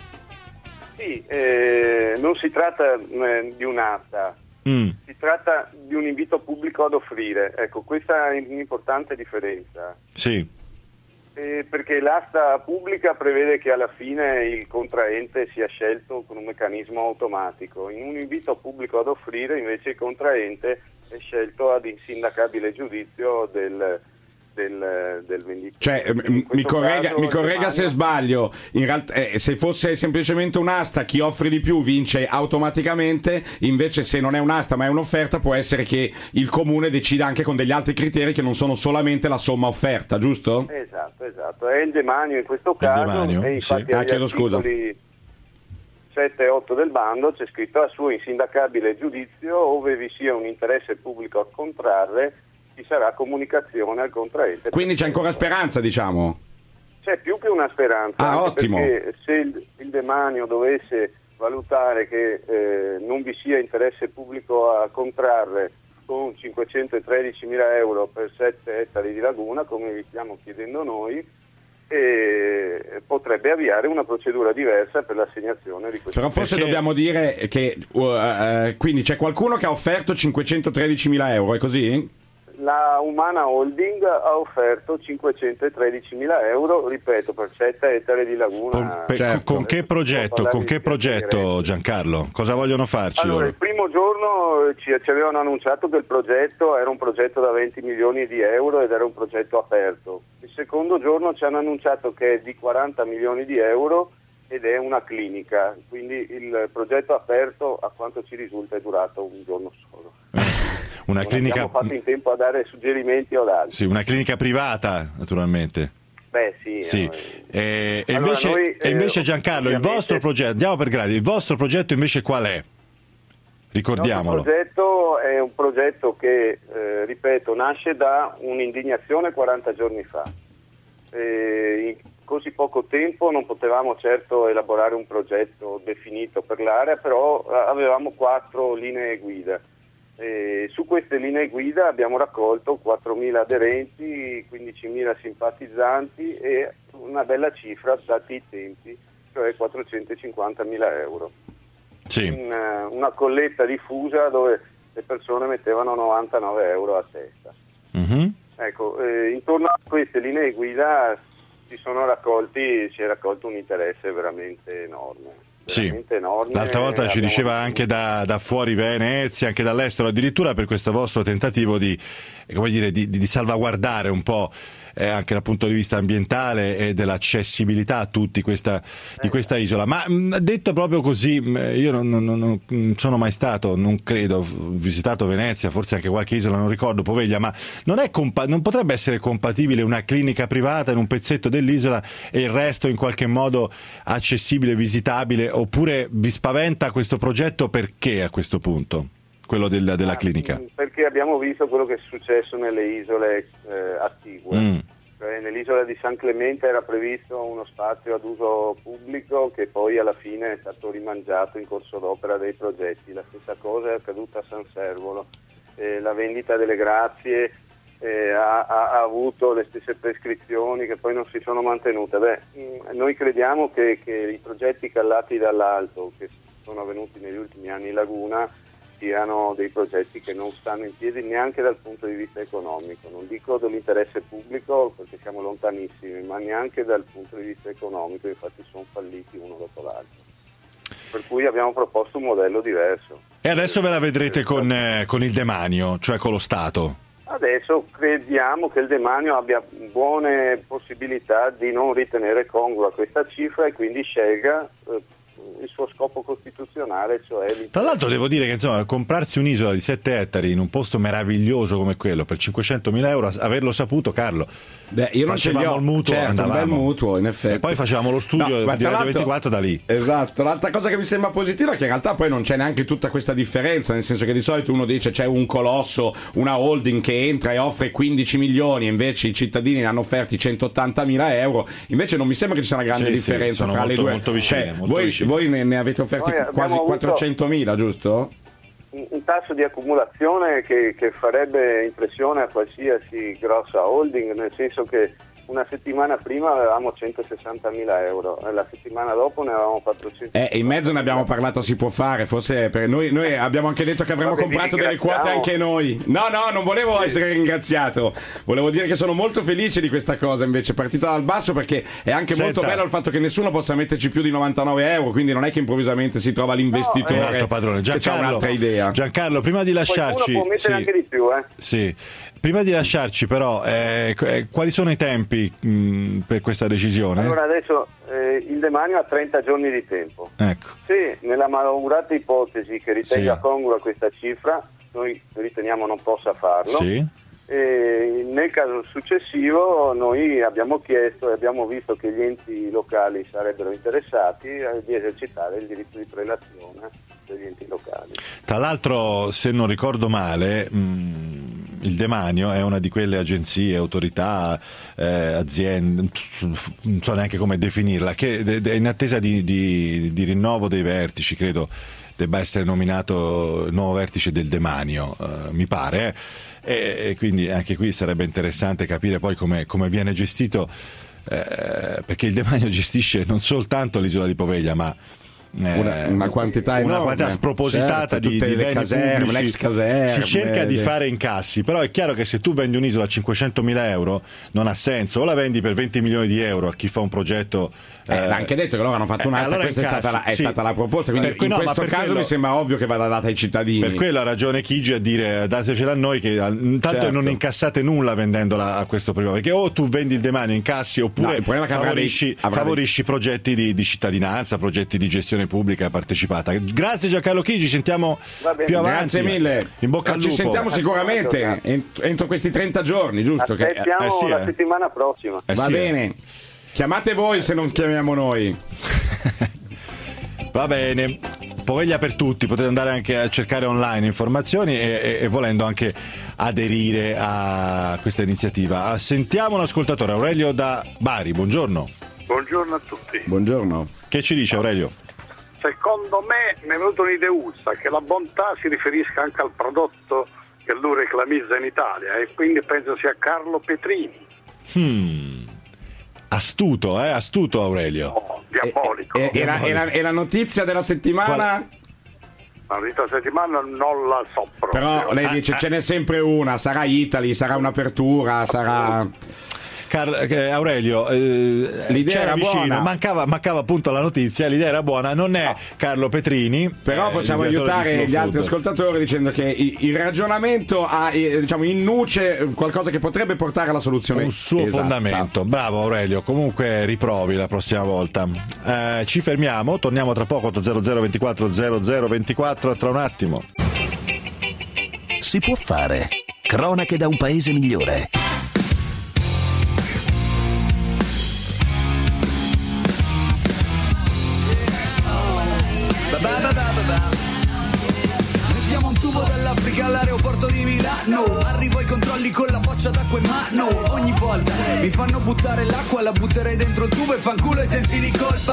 Speaker 17: Sì, eh, non si tratta eh, di un'asta,
Speaker 2: Mm.
Speaker 17: si tratta di un invito pubblico ad offrire. Ecco, questa è un'importante differenza.
Speaker 2: Sì.
Speaker 17: Eh, perché l'asta pubblica prevede che alla fine il contraente sia scelto con un meccanismo automatico. In un invito pubblico ad offrire invece il contraente è scelto ad insindacabile giudizio del, del, del venditore.
Speaker 7: Cioè,
Speaker 17: In
Speaker 7: m- mi
Speaker 17: questo
Speaker 7: corregga,
Speaker 17: caso
Speaker 7: mi corregga
Speaker 17: Germania-
Speaker 7: se sbaglio. In realtà, eh, se fosse semplicemente un'asta, chi offre di più vince automaticamente. Invece, se non è un'asta ma è un'offerta, può essere che il comune decida anche con degli altri criteri che non sono solamente la somma offerta, giusto?
Speaker 17: Esatto, esatto. È il demanio in questo caso.
Speaker 7: demanio,
Speaker 17: E infatti
Speaker 7: sì. Ah,
Speaker 17: agli
Speaker 7: chiedo scusa.
Speaker 17: articoli sette e otto del bando c'è scritto a suo insindacabile giudizio, ove vi sia un interesse pubblico a contrarre, ci sarà comunicazione al contraente.
Speaker 7: Quindi c'è ancora speranza, diciamo.
Speaker 17: C'è più che una speranza,
Speaker 7: Ah,
Speaker 17: anche
Speaker 7: ottimo.
Speaker 17: perché se il, il demanio dovesse valutare che eh, non vi sia interesse pubblico a contrarre con cinquecentotredicimila euro per sette ettari di laguna, come vi stiamo chiedendo noi, e potrebbe avviare una procedura diversa per l'assegnazione di questo.
Speaker 7: Però forse
Speaker 17: Perché-
Speaker 7: dobbiamo dire che uh, uh, quindi c'è qualcuno che ha offerto cinquecentotredicimila euro, è così?
Speaker 17: La Umana Holding ha offerto cinquecentotredicimila euro, ripeto, per sette ettari di laguna.
Speaker 2: Con, per-
Speaker 7: Certo.
Speaker 2: con che progetto? Con che progetto, Giancarlo? Cosa vogliono farci
Speaker 17: Allora,
Speaker 2: loro?
Speaker 17: il primo giorno ci, ci avevano annunciato che il progetto era un progetto da venti milioni di euro ed era un progetto aperto. Il secondo giorno ci hanno annunciato che è di quaranta milioni di euro ed è una clinica, quindi il progetto aperto, a quanto ci risulta, è durato un giorno solo.
Speaker 2: Una
Speaker 17: Non
Speaker 2: clinica,
Speaker 17: abbiamo fatto in tempo a dare suggerimenti o altri.
Speaker 2: sì, una clinica privata, naturalmente.
Speaker 17: Beh, sì.
Speaker 2: Sì.
Speaker 17: eh,
Speaker 2: E, e
Speaker 17: Allora,
Speaker 2: invece,
Speaker 17: noi,
Speaker 2: e invece
Speaker 17: eh,
Speaker 2: Giancarlo, il
Speaker 17: ovviamente-
Speaker 2: vostro progetto, andiamo per gradi, il vostro progetto invece qual è? Ricordiamolo.
Speaker 17: Il progetto è un progetto che, eh, ripeto, nasce da un'indignazione quaranta giorni fa. E in così poco tempo non potevamo certo elaborare un progetto definito per l'area, però eh, avevamo quattro linee guida. E su queste linee guida abbiamo raccolto quattromila aderenti, quindicimila simpatizzanti e una bella cifra dati i tempi, cioè quattrocentocinquantamila euro.
Speaker 2: Sì.
Speaker 17: In, eh, una colletta diffusa dove le persone mettevano novantanove euro a testa.
Speaker 2: Mhm.
Speaker 17: Ecco, eh, intorno a queste linee guida si sono raccolti, si è raccolto un interesse veramente enorme.
Speaker 2: Sì.
Speaker 17: Veramente enorme.
Speaker 2: L'altra volta ci
Speaker 17: Abbiamo-
Speaker 2: diceva anche da, da fuori Venezia, anche dall'estero, addirittura per questo vostro tentativo di, eh, come dire, di, di- di salvaguardare un po' eh, anche dal punto di vista ambientale e dell'accessibilità a tutti questa, di questa isola. Ma mh, detto proprio così, mh, io non, non- non- non sono mai stato, non credo, ho visitato Venezia, forse anche qualche isola, non ricordo, Poveglia, ma non, è compa- non potrebbe essere compatibile una clinica privata in un pezzetto dell'isola e il resto in qualche modo accessibile, visitabile, oppure vi spaventa questo progetto perché a questo punto? quello del- della clinica?
Speaker 17: Perché abbiamo visto quello che è successo nelle isole eh, attigue.
Speaker 2: Mm.
Speaker 17: Cioè, nell'isola di San Clemente era previsto uno spazio ad uso pubblico che poi alla fine è stato rimangiato in corso d'opera dei progetti. La stessa cosa è accaduta a San Servolo. Eh, la vendita delle Grazie eh, ha, ha- ha avuto le stesse prescrizioni che poi non si sono mantenute. Beh, mh, noi crediamo che, che i progetti callati dall'alto, che sono avvenuti negli ultimi anni in Laguna, siano dei progetti che non stanno in piedi neanche dal punto di vista economico, non dico dell'interesse pubblico perché siamo lontanissimi, ma neanche dal punto di vista economico, infatti sono falliti uno dopo l'altro. Per cui abbiamo proposto un modello diverso.
Speaker 2: E adesso ve la vedrete con, eh, con il demanio, cioè con lo Stato.
Speaker 17: Adesso crediamo che il demanio abbia buone possibilità di non ritenere congrua questa cifra e quindi scelga eh, il suo scopo costituzionale, cioè l'in-
Speaker 2: Tra l'altro devo dire che insomma comprarsi un'isola di sette ettari in un posto meraviglioso come quello per cinquecentomila euro, averlo saputo, Carlo,
Speaker 7: Beh, io non ce li
Speaker 2: facevamo
Speaker 7: ho,
Speaker 2: il mutuo,
Speaker 7: certo, un
Speaker 2: andavamo.
Speaker 7: bel mutuo in effetti.
Speaker 2: E poi facevamo lo studio
Speaker 7: No, ma
Speaker 2: di
Speaker 7: tra
Speaker 2: Radio
Speaker 7: l'altro-
Speaker 2: ventiquattro da lì.
Speaker 7: Esatto, l'altra cosa che mi sembra positiva è che in realtà poi non c'è neanche tutta questa differenza, nel senso che di solito uno dice c'è un colosso, una holding che entra e offre quindici milioni e invece i cittadini ne hanno offerti centottantamila euro, invece non mi sembra che ci sia una grande
Speaker 2: Sì, sì,
Speaker 7: differenza
Speaker 2: sono
Speaker 7: fra
Speaker 2: molto-
Speaker 7: le due.
Speaker 2: molto vicine,
Speaker 7: Cioè,
Speaker 2: molto
Speaker 7: voi,
Speaker 2: vicine.
Speaker 7: voi ne, ne avete offerti
Speaker 17: Noi abbiamo
Speaker 7: quasi
Speaker 17: avuto-
Speaker 7: quattrocentomila, giusto?
Speaker 17: un, un tasso di accumulazione che, che farebbe impressione a qualsiasi grossa holding, nel senso che una settimana prima avevamo centosessantamila euro e la settimana dopo ne avevamo quattrocento.
Speaker 7: Eh, in mezzo ne abbiamo parlato, si può fare, forse per noi, noi abbiamo anche detto che avremmo
Speaker 17: Vabbè, vi
Speaker 7: comprato delle
Speaker 17: ringraziamo.
Speaker 7: quote anche noi. No, no, non volevo essere ringraziato, volevo dire che sono molto felice di questa cosa invece, partita dal basso, perché è anche
Speaker 2: Senta.
Speaker 7: molto bello il fatto che nessuno possa metterci più di novantanove euro, quindi non è che improvvisamente si trova l'investitore
Speaker 2: Esatto, padrone.
Speaker 7: che ha
Speaker 2: Giancarlo,
Speaker 7: un'altra idea.
Speaker 2: Giancarlo, prima di lasciarci,
Speaker 17: Qualcuno può mettere
Speaker 2: sì,
Speaker 17: anche di più, eh?
Speaker 2: sì. Prima di lasciarci però, eh, eh, quali sono i tempi mh, per questa decisione?
Speaker 17: Allora adesso eh, il demanio ha trenta giorni di tempo.
Speaker 2: Ecco.
Speaker 17: Se nella malaugurata ipotesi che ritenga
Speaker 2: Sì.
Speaker 17: congrua questa cifra, noi riteniamo non possa farlo.
Speaker 2: Sì.
Speaker 17: E nel caso successivo noi abbiamo chiesto e abbiamo visto che gli enti locali sarebbero interessati eh, di esercitare il diritto di prelazione degli enti locali.
Speaker 2: Tra l'altro, se non ricordo male, mh, il demanio è una di quelle agenzie, autorità, eh, aziende, non so neanche come definirla, che de- de- è in attesa di, di- di rinnovo dei vertici, credo debba essere nominato il nuovo vertice del demanio, eh, mi pare, eh. e, e quindi anche qui sarebbe interessante capire poi come, come viene gestito, eh, perché il demanio gestisce non soltanto l'isola di Poveglia, ma eh,
Speaker 7: Una- una quantità
Speaker 2: una
Speaker 7: enorme.
Speaker 2: quantità spropositata
Speaker 7: Certo,
Speaker 2: di,
Speaker 7: tutte
Speaker 2: di
Speaker 7: le
Speaker 2: beni
Speaker 7: caserme,
Speaker 2: pubblici.
Speaker 7: l'ex caserme,
Speaker 2: Si cerca di
Speaker 7: le-
Speaker 2: fare incassi, però è chiaro che se tu vendi un'isola a cinquecentomila euro non ha senso, o la vendi per venti milioni di euro a chi fa un progetto.
Speaker 7: Eh, l'ha anche detto che loro hanno fatto
Speaker 2: eh,
Speaker 7: un'altra,
Speaker 2: allora
Speaker 7: questa è
Speaker 2: incassi,
Speaker 7: stata, la, è
Speaker 2: sì.
Speaker 7: stata la proposta, quindi
Speaker 2: Per cui
Speaker 7: in
Speaker 2: no, ma
Speaker 7: questo
Speaker 2: per
Speaker 7: caso
Speaker 2: quello-
Speaker 7: mi sembra ovvio che vada data ai cittadini.
Speaker 2: Per quello ha ragione Chigi a dire datecela a noi, che eh, intanto
Speaker 7: Certo.
Speaker 2: non incassate nulla vendendola a questo privato, perché o tu vendi il demanio incassi
Speaker 7: No,
Speaker 2: oppure
Speaker 7: il problema è che avrà
Speaker 2: favorisci,
Speaker 7: dei- avrà
Speaker 2: favorisci progetti di, di cittadinanza, progetti di gestione pubblica partecipata. Grazie Giancarlo Chigi, sentiamo
Speaker 17: Va bene.
Speaker 2: più avanti.
Speaker 7: Grazie mille.
Speaker 2: In bocca al
Speaker 7: Ci
Speaker 2: lupo.
Speaker 7: sentiamo sicuramente ent- entro questi trenta giorni, giusto? Che-
Speaker 17: Aspettiamo
Speaker 2: eh sì,
Speaker 17: la
Speaker 2: eh.
Speaker 17: settimana prossima.
Speaker 2: Eh
Speaker 7: Va
Speaker 2: sì,
Speaker 7: bene. Chiamate voi se non chiamiamo noi.
Speaker 2: Va bene. Poveglia per tutti, potete andare anche a cercare online informazioni e, e- e volendo anche aderire a questa iniziativa. Ah, sentiamo un ascoltatore, Aurelio da Bari, buongiorno.
Speaker 18: Buongiorno a tutti.
Speaker 7: Buongiorno.
Speaker 2: Che ci dice Aurelio?
Speaker 18: Secondo me mi è venuta un'ideuzza che la bontà si riferisca anche al prodotto che lui reclamizza in Italia e quindi penso sia Carlo Petrini.
Speaker 2: Hmm. Astuto, eh? Astuto Aurelio.
Speaker 18: Oh, diabolico.
Speaker 7: E, e la, e la- e la notizia della settimana?
Speaker 18: La vita settimana non la so proprio.
Speaker 7: Però lei dice ce n'è sempre una, sarà Italy, sarà un'apertura, sarà...
Speaker 2: Car- eh, Aurelio, eh,
Speaker 7: L'idea
Speaker 2: c'era
Speaker 7: era
Speaker 2: vicino,
Speaker 7: buona.
Speaker 2: mancava, mancava appunto la notizia, l'idea era buona, non è Carlo Petrini,
Speaker 7: Però
Speaker 2: eh,
Speaker 7: possiamo
Speaker 2: l'ideatore di
Speaker 7: aiutare
Speaker 2: Slow
Speaker 7: gli altri
Speaker 2: Food.
Speaker 7: ascoltatori dicendo che i- il ragionamento ha, eh, diciamo, in nuce qualcosa che potrebbe portare alla soluzione.
Speaker 2: Un suo
Speaker 7: esatta.
Speaker 2: fondamento. Bravo Aurelio, comunque riprovi la prossima volta. Eh, ci fermiamo, torniamo tra poco otto zero zero ventiquattro zero zero ventiquattro, tra un attimo.
Speaker 1: Si può fare. Cronache da un paese migliore.
Speaker 15: Mettiamo un tubo dalla
Speaker 19: mano. Arrivo ai controlli con la boccia d'acqua in mano. Ogni volta mi fanno buttare l'acqua, la butterei dentro il tubo e fanculo i sensi di colpa.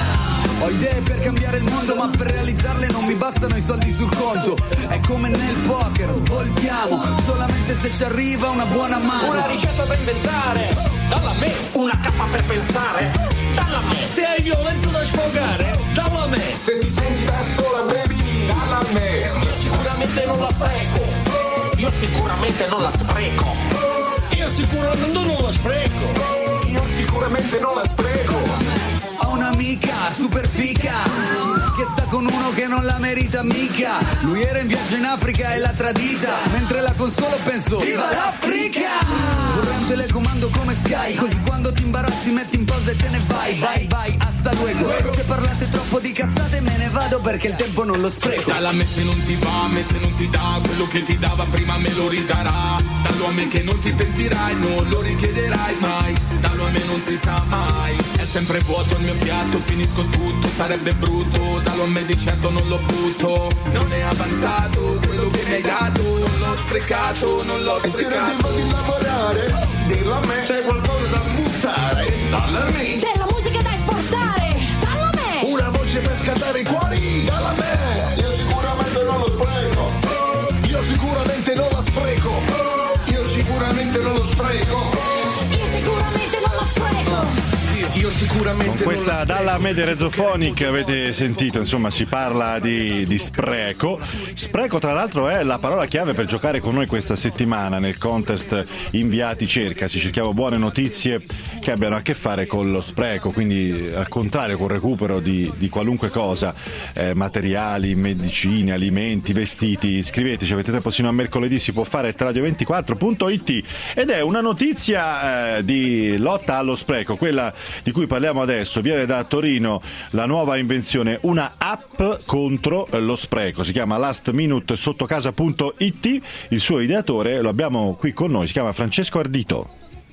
Speaker 19: Ho idee per cambiare il mondo, ma per realizzarle non mi bastano i soldi sul conto. È come nel poker, svoltiamo solamente se ci arriva una buona mano.
Speaker 15: Una ricetta da inventare, dalla me. Una cappa per pensare, dalla me. Se hai violenza da sfogare, dalla me. Se ti senti da sola, baby, dalla me. Io sicuramente non la spreco. Io sicuramente non la spreco. Io sicuramente non la spreco. Io sicuramente non la spreco.
Speaker 19: Ho un'amica super fica che sta con uno che non la merita mica. Lui era in viaggio in Africa e l'ha tradita. Mentre la consolo penso viva l'Africa. Vorrei un telecomando come Sky, così quando ti imbarazzi metti in pausa e te ne vai. Vai, vai, hasta luego. Se parlate troppo di cazzate me ne vado perché il tempo non lo spreco.
Speaker 15: Dalla me se non ti va, me se non ti dà quello che ti dava prima me lo ridarà. Dallo a me che non ti pentirai, non lo richiederai mai. Dallo a me non si sa mai. È sempre vuoto il mio piatto, finisco tutto, sarebbe brutto. Dallo a me di certo non lo butto. Non è avanzato quello che mi hai dato. Non l'ho sprecato, non l'ho
Speaker 20: E
Speaker 15: sprecato.
Speaker 20: se non ti va di lavorare, dillo a me, c'è qualcosa da buttare. Dalla me.
Speaker 21: Della musica da esportare, dalla me.
Speaker 20: Una voce per scattare i cuori, dalla me. Io sicuramente non lo spreco. Io sicuramente non la spreco. Io sicuramente non lo spreco.
Speaker 21: Io sicuramente non la spreco.
Speaker 20: Io sicuramente
Speaker 2: Con questa dalla Mede Rezophonic avete sentito, insomma, si parla di, di spreco. Spreco, tra l'altro, è la parola chiave per giocare con noi questa settimana nel contest Inviati Cercasi. Cerchiamo buone notizie che abbiano a che fare con lo spreco, quindi al contrario, col recupero di, di qualunque cosa, eh, materiali, medicine, alimenti, vestiti. Scriveteci, avete tempo sino a mercoledì, si può fare a radio ventiquattro punto it ed è una notizia eh, di lotta allo spreco, quella di cui parliamo adesso. Viene da Torino la nuova invenzione, una app contro lo spreco, si chiama last minute sottocasa punto it. Il suo ideatore lo abbiamo qui con noi, si chiama Francesco Ardito.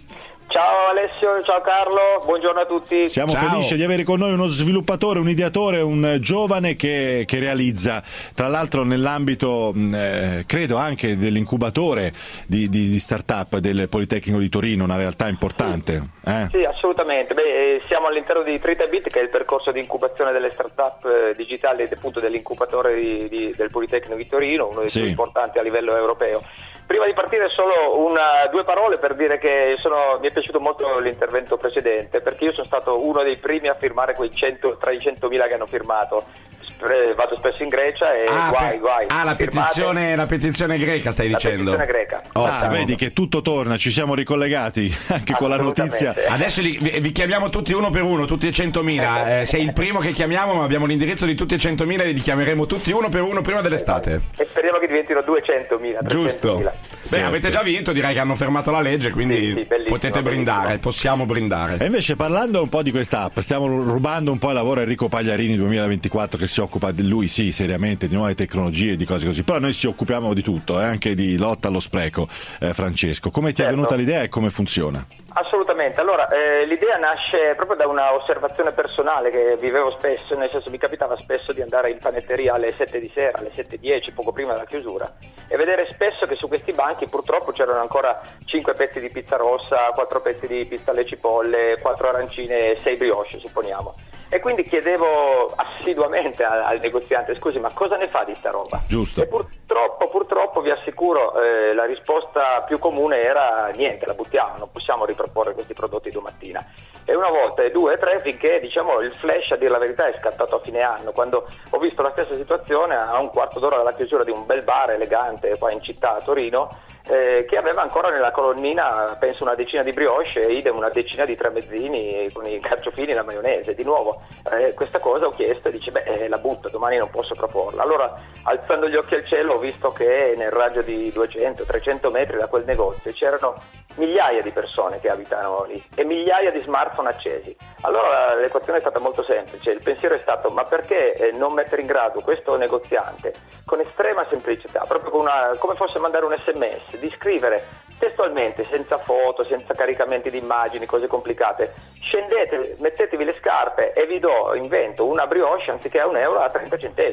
Speaker 22: Ciao Alessio, ciao Carlo, buongiorno a tutti.
Speaker 2: Siamo
Speaker 22: Ciao.
Speaker 2: felici di avere con noi uno sviluppatore, un ideatore, un giovane che, che realizza, tra l'altro nell'ambito, eh, credo anche dell'incubatore di, di, di start-up del Politecnico di Torino, una realtà importante. Eh?
Speaker 22: Sì, assolutamente. Beh, siamo all'interno di Tritabit, che è il percorso di incubazione delle start-up eh, digitali ed appunto dell'incubatore di, di, del Politecnico di Torino, uno dei
Speaker 2: Sì.
Speaker 22: più importanti a livello europeo. Prima di partire solo una, due parole per dire che sono, mi è piaciuto molto l'intervento precedente, perché io sono stato uno dei primi a firmare quei cento, tra i centomila che hanno firmato. Spre- vado spesso in Grecia e
Speaker 7: Ah,
Speaker 22: guai
Speaker 7: per-
Speaker 22: guai.
Speaker 7: ah, la
Speaker 22: Firmate.
Speaker 7: petizione, la petizione greca stai
Speaker 22: La
Speaker 7: dicendo?
Speaker 22: petizione greca.
Speaker 2: Ah,
Speaker 22: Esatto.
Speaker 2: vedi che tutto torna, ci siamo ricollegati anche con la notizia.
Speaker 7: Adesso li- vi, vi chiamiamo tutti uno per uno, tutti e centomila. Eh, sei il primo che chiamiamo, ma abbiamo l'indirizzo di tutti e centomila e li chiameremo tutti uno per uno prima dell'estate.
Speaker 22: E speriamo che diventino duecentomila.
Speaker 7: Giusto.
Speaker 22: trecentomila.
Speaker 7: Beh, avete già vinto, direi che hanno fermato la legge, quindi potete brindare, possiamo brindare.
Speaker 2: E invece, parlando un po' di questa app, stiamo rubando un po' il lavoro a Enrico Pagliarini duemilaventiquattro, che si occupa di lui, sì, seriamente, di nuove tecnologie, di cose così. Però noi ci occupiamo di tutto, eh, anche di lotta allo spreco. eh, Francesco, come ti è
Speaker 22: Certo.
Speaker 2: venuta l'idea e come funziona?
Speaker 22: Assolutamente, allora eh, l'idea nasce proprio da una osservazione personale che vivevo spesso, nel senso mi capitava spesso di andare in panetteria alle sette di sera, alle sette e dieci, poco prima della chiusura, e vedere spesso che su questi banchi purtroppo c'erano ancora cinque pezzi di pizza rossa, quattro pezzi di pizza alle cipolle, quattro arancine e sei brioche, supponiamo. E quindi chiedevo assiduamente al, al negoziante, scusi, ma cosa ne fa di sta roba?
Speaker 2: Giusto.
Speaker 22: E purtroppo, purtroppo vi assicuro, eh, la risposta più comune era niente, la buttiamo, non possiamo riproporre questi prodotti domattina. E una volta, e due, e tre, finché diciamo il flash, a dire la verità, è scattato a fine anno, quando ho visto la stessa situazione a un quarto d'ora dalla chiusura di un bel bar elegante qua in città a Torino, eh, che aveva ancora nella colonnina penso una decina di brioche e idem una decina di tramezzini con i carciofini e la maionese. Di nuovo eh, questa cosa ho chiesto e dice beh eh, la butto, domani non posso proporla. Allora, alzando gli occhi al cielo, ho visto che nel raggio di duecento trecento metri da quel negozio c'erano migliaia di persone che abitano lì e migliaia di smartphone accesi. Allora l'equazione è stata molto semplice, il pensiero è stato ma perché eh, non mettere in grado questo negoziante con estrema semplicità, proprio con una, come fosse mandare un sms, di scrivere testualmente, senza foto, senza caricamenti di immagini, cose complicate: scendete, mettetevi le scarpe e vi do, invento una brioche anziché a un euro a trenta centesimi.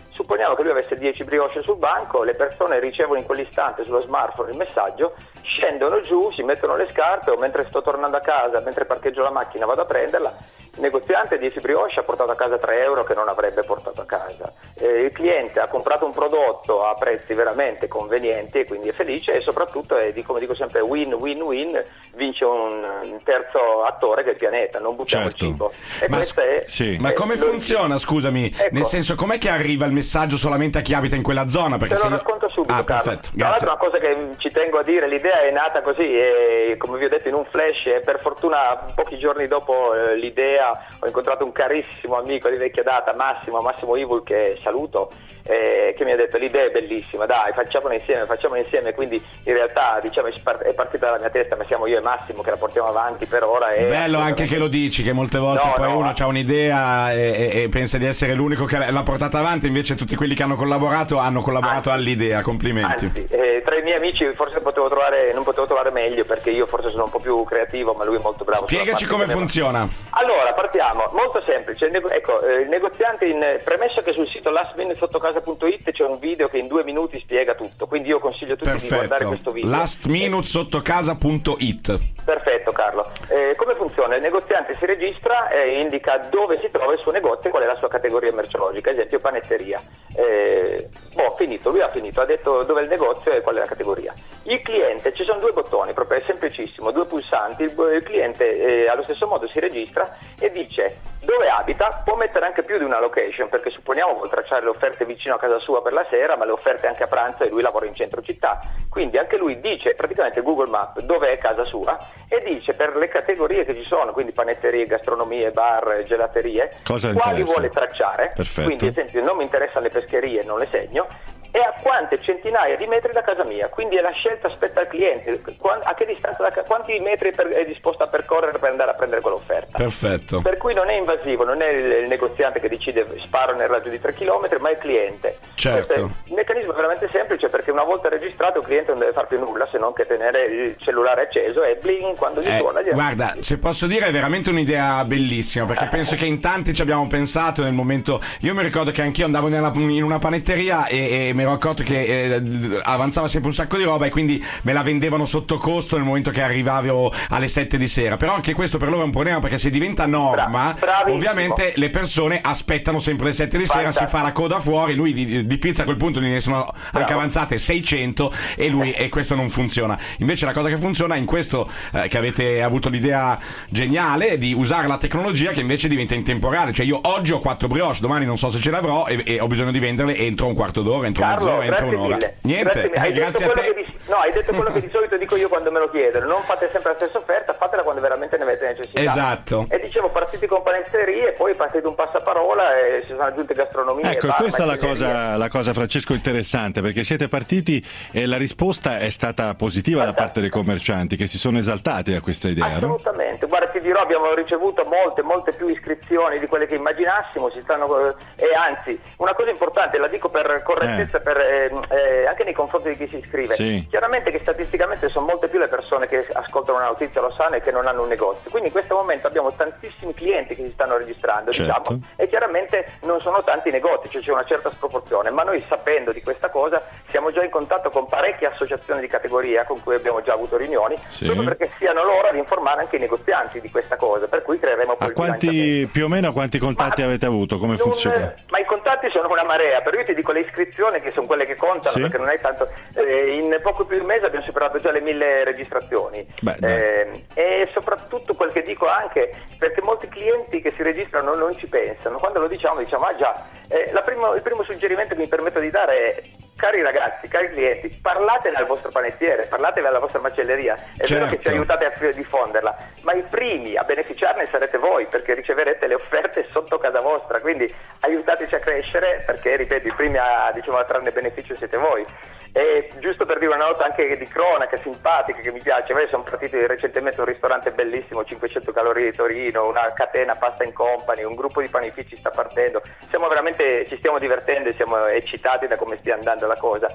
Speaker 22: Supponiamo che lui avesse dieci brioche sul banco, le persone ricevono in quell'istante sullo smartphone il messaggio, scendono giù, si mettono le scarpe, o mentre sto tornando a casa, mentre parcheggio la macchina vado a prenderla, il negoziante dieci brioche ha portato a casa tre euro che non avrebbe portato a casa. Eh, il cliente ha comprato un prodotto a prezzi veramente convenienti e quindi è felice, e soprattutto è, di- come dico sempre, win win win, vince un, un terzo attore che è il pianeta, non buttiamo
Speaker 2: Certo.
Speaker 22: il cibo. E
Speaker 7: Ma,
Speaker 22: questo è,
Speaker 2: sì.
Speaker 7: ma
Speaker 22: è-
Speaker 7: come
Speaker 22: lo-
Speaker 7: funziona, scusami?
Speaker 22: Ecco.
Speaker 7: Nel senso, com'è che arriva il messaggio solamente a chi abita in quella zona? Perché
Speaker 22: Te lo
Speaker 7: se io-
Speaker 22: racconto subito,
Speaker 7: Ah,
Speaker 22: Carlo.
Speaker 7: perfetto,
Speaker 22: Tra
Speaker 7: grazie.
Speaker 22: l'altro, una cosa che ci tengo a dire, l'idea è nata così, e, come vi ho detto, in un flash, e per fortuna pochi giorni dopo eh, l'idea ho incontrato un carissimo amico di vecchia data, Massimo, Massimo Ivul, che saluto, eh, che mi ha detto l'idea è bellissima, dai, facciamola insieme, facciamola insieme, quindi in realtà diciamo è spar- è partita dalla mia testa, ma siamo io e Massimo che la portiamo avanti per ora. E
Speaker 7: Bello anche che lo dici, che molte volte
Speaker 22: No,
Speaker 7: poi
Speaker 22: no,
Speaker 7: uno
Speaker 22: eh.
Speaker 7: ha un'idea e, e- e pensa di essere l'unico che l'ha portata avanti, invece tutti quelli che hanno collaborato hanno collaborato all'idea. Complimenti.
Speaker 22: Anzi, eh, tra i miei amici forse potevo trovare, non potevo trovare meglio, perché io forse sono un po' più creativo, ma lui è molto bravo.
Speaker 7: Spiegaci
Speaker 22: sulla parte
Speaker 7: come
Speaker 22: che ne-
Speaker 7: funziona.
Speaker 22: Allora, partiamo, molto semplice. Il nego- ecco, eh, il negoziante, in, premesso che sul sito last minute sottocasa punto it c'è un video che in due minuti spiega tutto, quindi io consiglio a tutti di guardare
Speaker 7: Perfetto.
Speaker 22: questo video.
Speaker 7: last minute sottocasa punto it.
Speaker 22: Perfetto, Carlo. Eh, come funziona? Il negoziante si registra e indica dove si trova il suo negozio e qual è la sua categoria merceologica, ad esempio panetteria. Eh, boh, finito, lui ha finito, ha detto dove è il negozio e qual è la categoria. Il cliente, ci sono due bottoni, proprio è semplicissimo, due pulsanti, il, il cliente eh, allo stesso modo si registra e dice dove abita, può mettere anche più di una location, perché supponiamo vuol tracciare le offerte vicino a casa sua per la sera, ma le offerte anche a pranzo, e lui lavora in centro città, quindi anche lui dice praticamente Google Maps dove è casa sua e dice per le categorie che ci sono, quindi panetterie, gastronomie, bar, gelaterie,
Speaker 2: Cosa
Speaker 22: quali
Speaker 2: interessa?
Speaker 22: vuole tracciare.
Speaker 2: Perfetto.
Speaker 22: Quindi ad esempio non mi interessano le pescherie, non le segno, e a quante centinaia di metri da casa mia, quindi è la scelta spetta al cliente, Qua- a che distanza da ca- quanti metri per- è disposto a percorrere per andare a prendere quell'offerta.
Speaker 7: Perfetto.
Speaker 22: Per cui non è invasivo, non è il, il negoziante che decide sparo nel raggio di tre chilometri, ma è il cliente.
Speaker 7: Certo.
Speaker 22: Questo è- il meccanismo è veramente semplice, perché una volta registrato il cliente non deve far più nulla se non che tenere il cellulare acceso e bling quando gli
Speaker 7: Eh,
Speaker 22: suona. gli-
Speaker 7: guarda, se posso dire è veramente un'idea bellissima, perché penso che in tanti ci abbiamo pensato nel momento. Io mi ricordo che anch'io andavo nella- in una panetteria e, e mi ero accorto che eh, avanzava sempre un sacco di roba e quindi me la vendevano sotto costo nel momento che arrivavo alle sette di sera. Però anche questo per loro è un problema, perché se diventa norma,
Speaker 22: bravissimo.
Speaker 7: ovviamente le persone aspettano sempre le sette di sera, si fa la coda fuori, lui di, di pizza a quel punto ne sono anche avanzate seicento e lui e questo non funziona. Invece la cosa che funziona in questo, eh, che avete avuto l'idea geniale, è di usare la tecnologia che invece diventa in tempo reale. Cioè io oggi ho quattro brioche, domani non so se ce l'avrò e, e ho bisogno di venderle entro un quarto d'ora, entro
Speaker 22: Carlo,
Speaker 7: mezz'ora, entro
Speaker 22: grazie
Speaker 7: un'ora.
Speaker 22: mille.
Speaker 7: Niente,
Speaker 22: Grazie mille. Hai
Speaker 7: eh, grazie a
Speaker 22: detto quello
Speaker 7: te.
Speaker 22: che di- no, hai detto quello che di solito dico io quando me lo chiedono: non fate sempre la stessa offerta, fatela quando veramente ne avete necessità.
Speaker 7: Esatto.
Speaker 22: E dicevo, partiti con panetterie, poi partite un passaparola e si sono aggiunte gastronomie.
Speaker 2: Ecco, e
Speaker 22: bar,
Speaker 2: questa è la
Speaker 22: macellerie.
Speaker 2: cosa, la cosa, Francesco, interessante, perché siete partiti e la risposta è stata positiva da parte dei commercianti, che si sono esaltati a questa idea, no?
Speaker 22: Assolutamente, guarda, ti dirò, abbiamo ricevuto molte, molte più iscrizioni di quelle che immaginassimo, si stanno, e anzi, una cosa importante, la dico per correttezza, per, ehm, eh, anche nei confronti di chi si iscrive,
Speaker 2: Sì.
Speaker 22: chiaramente che statisticamente sono molte più le persone che ascoltano una notizia, lo sanno, e che non hanno un negozio, quindi in questo momento abbiamo tantissimi clienti che si stanno registrando,
Speaker 2: Certo.
Speaker 22: diciamo, e chiaramente non sono tanti negozi, cioè c'è una certa sproporzione, ma noi, sapendo di questa cosa, siamo già in contatto con parecchie associazioni di categoria con cui abbiamo già avuto riunioni,
Speaker 2: Sì.
Speaker 22: proprio perché siano loro ad informare anche i negozianti di questa cosa, per cui creeremo poi
Speaker 2: A
Speaker 22: il bilanciamento.
Speaker 2: quanti, più o meno a quanti contatti avete avuto? Come
Speaker 22: Non,
Speaker 2: funziona?
Speaker 22: ma i contatti sono una marea, però io ti dico le iscrizioni che sono quelle che contano,
Speaker 2: Sì.
Speaker 22: perché non è tanto, eh, in poco più di un mese abbiamo superato già le mille registrazioni.
Speaker 2: Beh, dai.
Speaker 22: Eh, e soprattutto quel che dico anche, perché molti clienti che si registrano non ci pensano, quando lo diciamo diciamo ah già. Eh, la primo- il primo suggerimento che mi permetto di dare è: cari ragazzi, cari clienti, parlatene al vostro panettiere, parlatene alla vostra macelleria. È vero che ci
Speaker 7: Certo.
Speaker 22: aiutate a f- diffonderla, ma i primi a beneficiarne sarete voi, perché riceverete le offerte sotto casa vostra, quindi aiutateci a crescere, perché ripeto, i primi a, diciamo, a trarne beneficio siete voi. E giusto per dire una nota anche di cronaca simpatica che mi piace, noi siamo partiti recentemente un ristorante bellissimo, cinquecento calorie di Torino, una catena Pasta and Company, un gruppo di panifici sta partendo, siamo veramente, ci stiamo divertendo e siamo eccitati da come stia andando la cosa.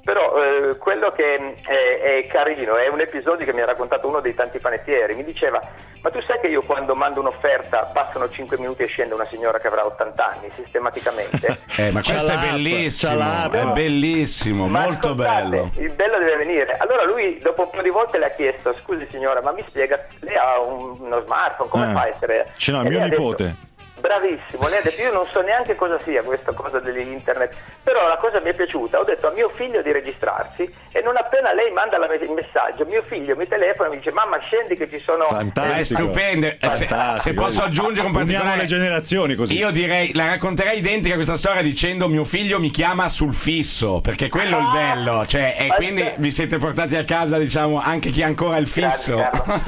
Speaker 22: Però eh, quello che è, è carino, è un episodio che mi ha raccontato uno dei tanti panettieri, mi diceva: ma tu sai che io quando mando un'offerta passano cinque minuti e scende una signora che avrà ottanta anni sistematicamente?
Speaker 7: Eh, ma questo è bellissimo, è bellissimo,
Speaker 22: Ma
Speaker 7: molto
Speaker 22: ascoltate,
Speaker 7: bello.
Speaker 22: Il bello deve venire. Allora lui dopo un po' di volte le ha chiesto: scusi signora, ma mi spiega, lei ha un- uno smartphone, come
Speaker 2: Eh.
Speaker 22: fa a essere?
Speaker 2: Ce n'ha
Speaker 22: E
Speaker 2: mio
Speaker 22: lei ha detto,
Speaker 2: nipote.
Speaker 22: bravissimo, lei ha detto: io non so neanche cosa sia questa cosa dell'internet, però la cosa mi è piaciuta, ho detto a mio figlio di registrarsi e non appena lei manda la- il messaggio, mio figlio mi telefona e mi dice: mamma scendi che ci sono...
Speaker 7: È stupendo. Eh, se, se posso aggiungere un
Speaker 2: Uniamo
Speaker 7: particolare,
Speaker 2: le generazioni così.
Speaker 7: io direi, la racconterei identica questa storia dicendo: mio figlio mi chiama sul fisso, perché quello è il bello, cioè, e quindi vi siete portati a casa, diciamo, anche chi ha ancora il fisso.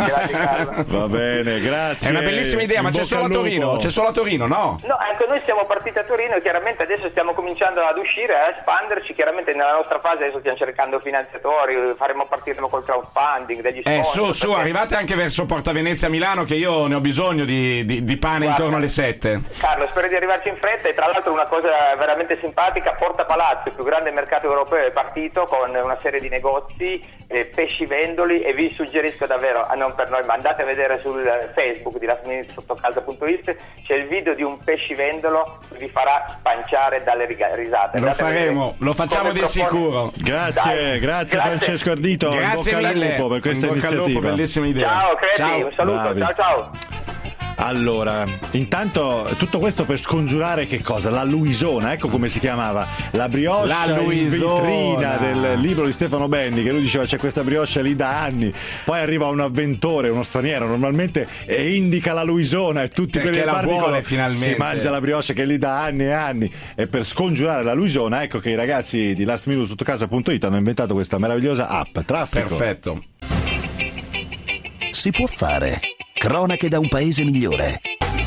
Speaker 2: Va bene, grazie.
Speaker 7: È una bellissima idea,
Speaker 2: In
Speaker 7: ma c'è
Speaker 2: bocca
Speaker 7: solo a
Speaker 2: al lupo.
Speaker 7: Torino, c'è solo a Torino, no?
Speaker 22: No, anche noi siamo partiti a Torino e chiaramente adesso stiamo cominciando ad uscire, a espanderci, chiaramente nella nostra fase adesso stiamo cercando finanziatori, faremo partire col crowdfunding, degli
Speaker 7: Eh,
Speaker 22: sponsor.
Speaker 7: su, su,
Speaker 22: perché-
Speaker 7: arrivate anche verso Porta Venezia Milano, che io ne ho bisogno di, di- di pane
Speaker 22: Guarda.
Speaker 7: intorno alle sette.
Speaker 22: Carlo, spero di arrivarci in fretta e tra l'altro una cosa veramente simpatica, Porta Palazzo, il più grande mercato europeo, è partito con una serie di negozi, eh, pescivendoli, e vi suggerisco davvero, ah, non per noi, ma andate a vedere sul Facebook di last minute sottocasa punto it, c'è il video di un pescivendolo che vi farà spanciare dalle riga- risate.
Speaker 7: Lo
Speaker 22: Andate a
Speaker 7: faremo,
Speaker 22: vedere
Speaker 7: lo facciamo
Speaker 22: come
Speaker 7: di
Speaker 22: propone-
Speaker 7: sicuro.
Speaker 2: Grazie,
Speaker 22: Dai,
Speaker 2: grazie,
Speaker 22: grazie.
Speaker 2: Francesco Ardito. In
Speaker 7: Grazie
Speaker 2: bocca al
Speaker 7: mille.
Speaker 2: lupo per questa
Speaker 7: In bocca al lupo,
Speaker 2: iniziativa.
Speaker 7: bellissima idea.
Speaker 22: Ciao, Credi,
Speaker 7: Ciao.
Speaker 22: un saluto,
Speaker 2: Bravi.
Speaker 22: ciao ciao.
Speaker 2: Allora, intanto tutto questo per scongiurare che cosa? La Luisona, ecco come si chiamava, la brioche
Speaker 7: La
Speaker 2: in
Speaker 7: Luisona.
Speaker 2: vetrina del libro di Stefano Benni, che lui diceva c'è questa brioche lì da anni, poi arriva un avventore, uno straniero normalmente, e indica la Luisona e tutti
Speaker 7: Perché
Speaker 2: quelli che
Speaker 7: la
Speaker 2: parti
Speaker 7: vuole
Speaker 2: dicono,
Speaker 7: finalmente.
Speaker 2: si mangia la brioche che è lì da anni e anni, e per scongiurare la Luisona ecco che i ragazzi di last minute sottocasa punto it hanno inventato questa meravigliosa app, Traffico.
Speaker 7: Perfetto.
Speaker 1: Si può fare. Cronache da un paese migliore.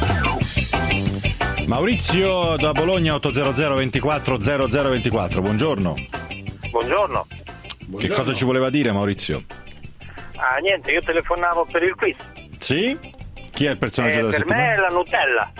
Speaker 2: Maurizio da Bologna ottocento ventiquattro zero zero ventiquattro, buongiorno.
Speaker 3: Buongiorno.
Speaker 2: Che cosa ci voleva dire Maurizio?
Speaker 3: Ah, niente, io telefonavo per il quiz.
Speaker 2: Sì? Chi è il personaggio
Speaker 3: Eh,
Speaker 2: della
Speaker 3: per
Speaker 2: settimana?
Speaker 3: me è la Nutella.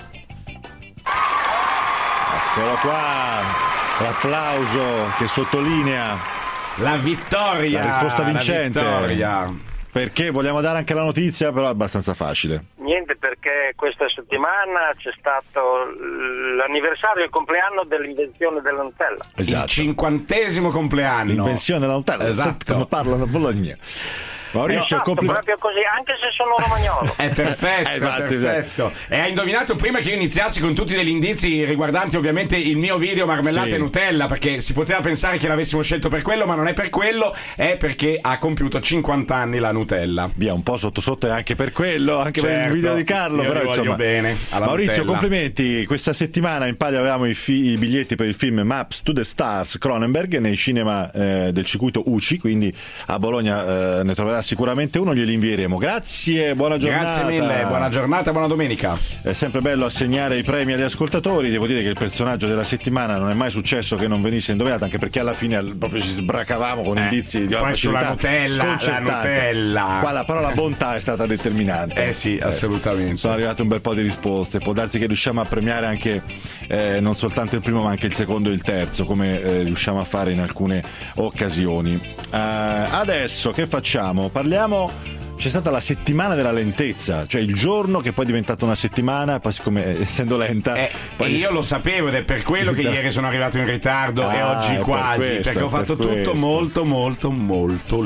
Speaker 2: Eccolo qua, l'applauso che sottolinea
Speaker 7: la vittoria,
Speaker 2: la risposta
Speaker 7: la
Speaker 2: vincente.
Speaker 7: vittoria.
Speaker 2: Perché vogliamo dare anche la notizia, però è abbastanza facile.
Speaker 3: Niente, perché questa settimana c'è stato l'anniversario e il compleanno dell'invenzione della Nutella.
Speaker 2: Esatto.
Speaker 7: Il cinquantesimo compleanno.
Speaker 2: L'invenzione della Nutella,
Speaker 7: Esatto.
Speaker 2: senti come parlano a Bologna. Maurizio,
Speaker 3: Esatto,
Speaker 2: complimenti.
Speaker 3: proprio così, anche se sono romagnolo.
Speaker 7: È perfetto,
Speaker 2: Eh, infatti,
Speaker 7: perfetto. E hai indovinato prima che io iniziassi con tutti degli indizi riguardanti ovviamente il mio video marmellata
Speaker 2: Sì.
Speaker 7: e Nutella, perché si poteva pensare che l'avessimo scelto per quello, ma non è per quello, è perché ha compiuto cinquanta anni la Nutella.
Speaker 2: Via, un po' sotto sotto è anche per quello, anche per il
Speaker 7: Certo,
Speaker 2: video di Carlo,
Speaker 7: io
Speaker 2: però
Speaker 7: vi voglio
Speaker 2: insomma.
Speaker 7: bene alla
Speaker 2: Maurizio,
Speaker 7: Nutella.
Speaker 2: complimenti. Questa settimana in palio avevamo i, fi- i biglietti per il film Maps to the Stars Cronenberg nei cinema eh, del circuito U C I, quindi a Bologna eh, ne troverà sicuramente uno, glieli invieremo. Grazie, buona giornata.
Speaker 7: Grazie mille, buona giornata, buona domenica.
Speaker 2: È sempre bello assegnare i premi agli ascoltatori. Devo dire che il personaggio della settimana non è mai successo che non venisse indovinato, anche perché alla fine proprio ci sbracavamo con
Speaker 7: Eh,
Speaker 2: indizi di una
Speaker 7: poi sulla
Speaker 2: facilità
Speaker 7: Nutella, la
Speaker 2: sconcertante.
Speaker 7: Nutella.
Speaker 2: Qua la parola bontà è stata determinante.
Speaker 7: Eh sì, assolutamente.
Speaker 2: Sono arrivate un bel po' di risposte. Può darsi che riusciamo a premiare anche eh, non soltanto il primo, ma anche il secondo e il terzo, come eh, riusciamo a fare in alcune occasioni. Eh, adesso che facciamo? Parliamo. C'è stata la settimana della lentezza, cioè il giorno che poi è diventata una settimana, poi siccome eh, essendo lenta.
Speaker 7: Eh,
Speaker 2: poi...
Speaker 7: E io lo sapevo ed è per quello che ieri sono arrivato in ritardo e
Speaker 2: Ah,
Speaker 7: oggi
Speaker 2: è per
Speaker 7: quasi,
Speaker 2: questo,
Speaker 7: perché ho
Speaker 2: è per
Speaker 7: fatto tutto
Speaker 2: questo.
Speaker 7: molto molto molto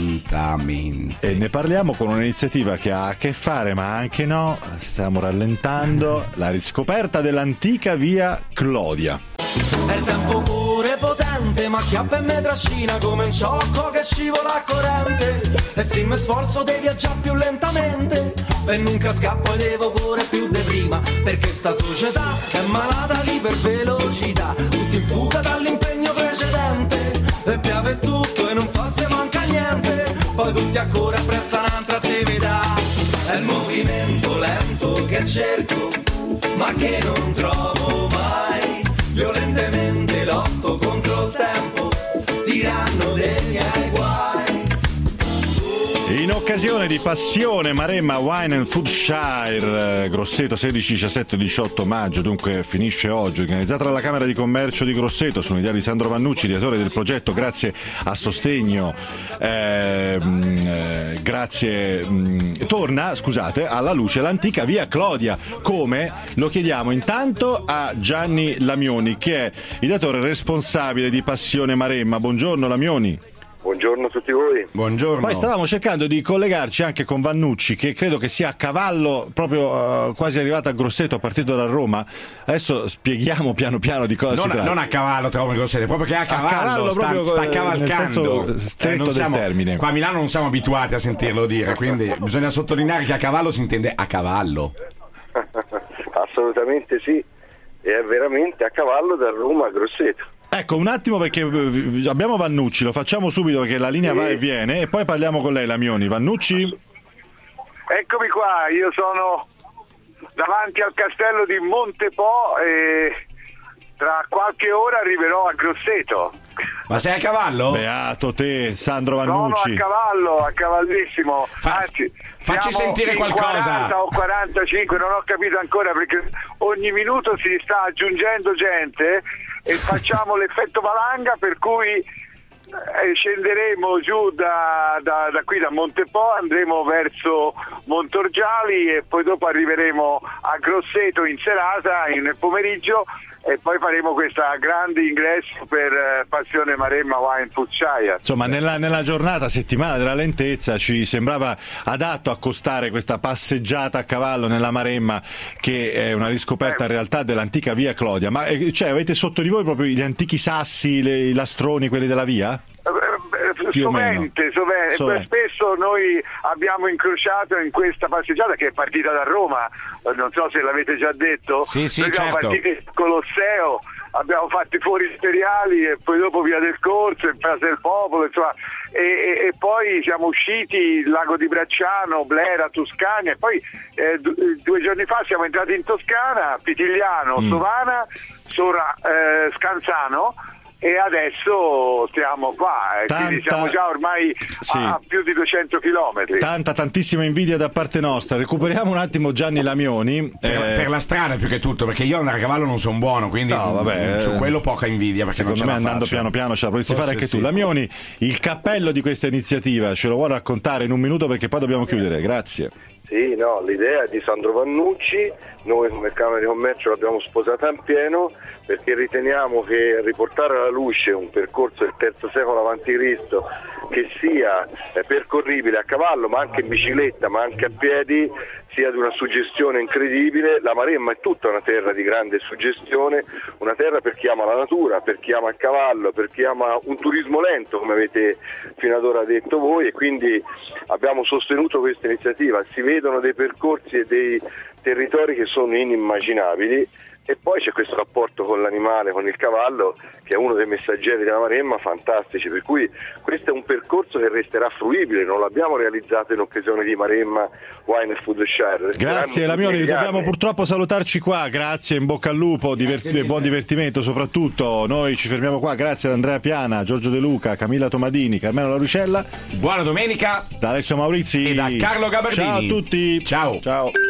Speaker 7: lentamente.
Speaker 2: E ne parliamo con un'iniziativa che ha a che fare, ma anche no, stiamo rallentando, la riscoperta dell'antica via Clodia.
Speaker 15: Il tempo pure potente, ma chiappa e me trascina come un ciocco che scivola a corrente. E se mi sforzo di viaggiare più lentamente, e nunca scappo e devo correre più di prima, perché sta società è malata di ipervelocità, tutti in fuga dall'impegno precedente, e piove tutto e non fa se manca niente, poi tutti a correre appresso un'altra attività. È il movimento lento che cerco, ma che non trovo mai. Violentemente lotto contro il tempo, tiranno dei miei guai.
Speaker 2: In occasione occasione di Passione Maremma Wine and Food Shire, eh, Grosseto sedici, diciassette, diciotto maggio, dunque finisce oggi, organizzata dalla Camera di Commercio di Grosseto, sono idea di Sandro Vannucci, direttore del progetto, grazie a sostegno, eh, eh, grazie, mh, torna, scusate, alla luce l'antica via Clodia, come lo chiediamo intanto a Gianni Lamioni, che è il direttore responsabile di Passione Maremma. Buongiorno Lamioni.
Speaker 5: Buongiorno a tutti voi.
Speaker 7: Buongiorno.
Speaker 2: Poi stavamo cercando di collegarci anche con Vannucci, che credo che sia a cavallo, proprio uh, quasi arrivato a Grosseto, partito da Roma. Adesso spieghiamo piano piano di cosa
Speaker 7: non,
Speaker 2: si tratta.
Speaker 7: Non a cavallo, tra Roma e Grosseto, proprio che è a cavallo,
Speaker 2: a cavallo
Speaker 7: sta,
Speaker 2: proprio,
Speaker 7: sta cavalcando.
Speaker 2: nel senso stretto
Speaker 7: non
Speaker 2: del
Speaker 7: siamo,
Speaker 2: termine.
Speaker 7: Qua a Milano non siamo abituati a sentirlo dire, quindi bisogna sottolineare che a cavallo si intende a cavallo.
Speaker 5: Assolutamente sì, e è veramente a cavallo da Roma a Grosseto.
Speaker 2: Ecco, un attimo, perché abbiamo Vannucci, lo facciamo subito perché la linea
Speaker 5: sì.
Speaker 2: va e viene, e poi parliamo con lei, Lamioni. Vannucci?
Speaker 18: Eccomi qua, io sono davanti al castello di Montepo e tra qualche ora arriverò a Grosseto.
Speaker 7: Ma sei a cavallo?
Speaker 2: Beato te, Sandro
Speaker 18: Sono
Speaker 2: Vannucci.
Speaker 18: a cavallo, a cavallissimo.
Speaker 7: Fa-
Speaker 18: Anzi,
Speaker 7: facci
Speaker 18: siamo
Speaker 7: sentire
Speaker 18: in
Speaker 7: qualcosa.
Speaker 18: quaranta o quarantacinque, non ho capito ancora, perché ogni minuto si sta aggiungendo gente e facciamo l'effetto valanga, per cui eh, scenderemo giù da, da, da qui da Montepo, andremo verso Montorgiali e poi dopo arriveremo a Grosseto in serata, in, nel pomeriggio, e poi faremo questa grande ingresso per eh, Passione Maremma Wine Food Shire.
Speaker 2: Insomma, nella, nella giornata, settimana della lentezza, ci sembrava adatto accostare questa passeggiata a cavallo nella Maremma, che è una riscoperta in realtà dell'antica via Clodia. Ma eh, cioè, avete sotto di voi proprio gli antichi sassi, le, i lastroni, quelli della via? Più o meno.
Speaker 18: Sovente, sovente.
Speaker 2: Sovente.
Speaker 18: Spesso noi abbiamo incrociato in questa passeggiata che è partita da Roma, non so se l'avete già detto.
Speaker 7: Sì, sì,
Speaker 18: noi siamo
Speaker 7: certo.
Speaker 18: partiti dal Colosseo, abbiamo fatto i fuori imperiali e poi dopo Via del Corso e Piazza del Popolo, insomma, e, e, e poi siamo usciti il lago di Bracciano, Blera, Tuscania, e poi eh, d- due giorni fa siamo entrati in Toscana, Pitigliano,
Speaker 2: Mm.
Speaker 18: Sovana, Sora, eh, Scanzano, e adesso stiamo qua, e quindi
Speaker 2: Tanta-
Speaker 18: siamo già ormai
Speaker 2: Sì.
Speaker 18: a più di duecento chilometri.
Speaker 2: Tanta, tantissima invidia da parte nostra. Recuperiamo un attimo Gianni Lamioni.
Speaker 7: Per,
Speaker 2: eh,
Speaker 7: per la strada più che tutto, perché io andare a cavallo non sono buono, quindi
Speaker 2: No, vabbè,
Speaker 7: su
Speaker 2: eh,
Speaker 7: quello poca invidia, perché
Speaker 2: secondo
Speaker 7: non
Speaker 2: me
Speaker 7: ce la
Speaker 2: andando
Speaker 7: faccio.
Speaker 2: piano piano ce la potresti
Speaker 7: Forse
Speaker 2: fare anche
Speaker 7: sì.
Speaker 2: tu. Lamioni, il cappello di questa iniziativa ce lo vuoi raccontare in un minuto, perché poi dobbiamo chiudere. Grazie.
Speaker 5: Sì, no, l'idea è di Sandro Vannucci, noi come Camera di Commercio l'abbiamo sposata in pieno perché riteniamo che riportare alla luce un percorso del terzo secolo avanti Cristo che sia eh, percorribile a cavallo, ma anche in bicicletta, ma anche a piedi, sia di una suggestione incredibile. La Maremma è tutta una terra di grande suggestione, una terra per chi ama la natura, per chi ama il cavallo, per chi ama un turismo lento, come avete fino ad ora detto voi, e quindi abbiamo sostenuto questa iniziativa. Si vedono dei percorsi e dei territori che sono inimmaginabili, e poi c'è questo rapporto con l'animale, con il cavallo, che è uno dei messaggeri della Maremma fantastici, per cui questo è un percorso che resterà fruibile, non l'abbiamo realizzato in occasione di Maremma Wine and Food Shire.
Speaker 2: Grazie Lamioni, dobbiamo purtroppo salutarci qua. Grazie, in bocca al lupo, diverti- buon divertimento soprattutto. Noi ci fermiamo qua. Grazie ad Andrea Piana, Giorgio De Luca, Camilla Tomadini, Carmelo Lauricella.
Speaker 7: Buona domenica
Speaker 2: Da Alessio Maurizi
Speaker 7: e da Carlo Gabardini.
Speaker 2: Ciao a tutti.
Speaker 7: Ciao.
Speaker 2: Ciao.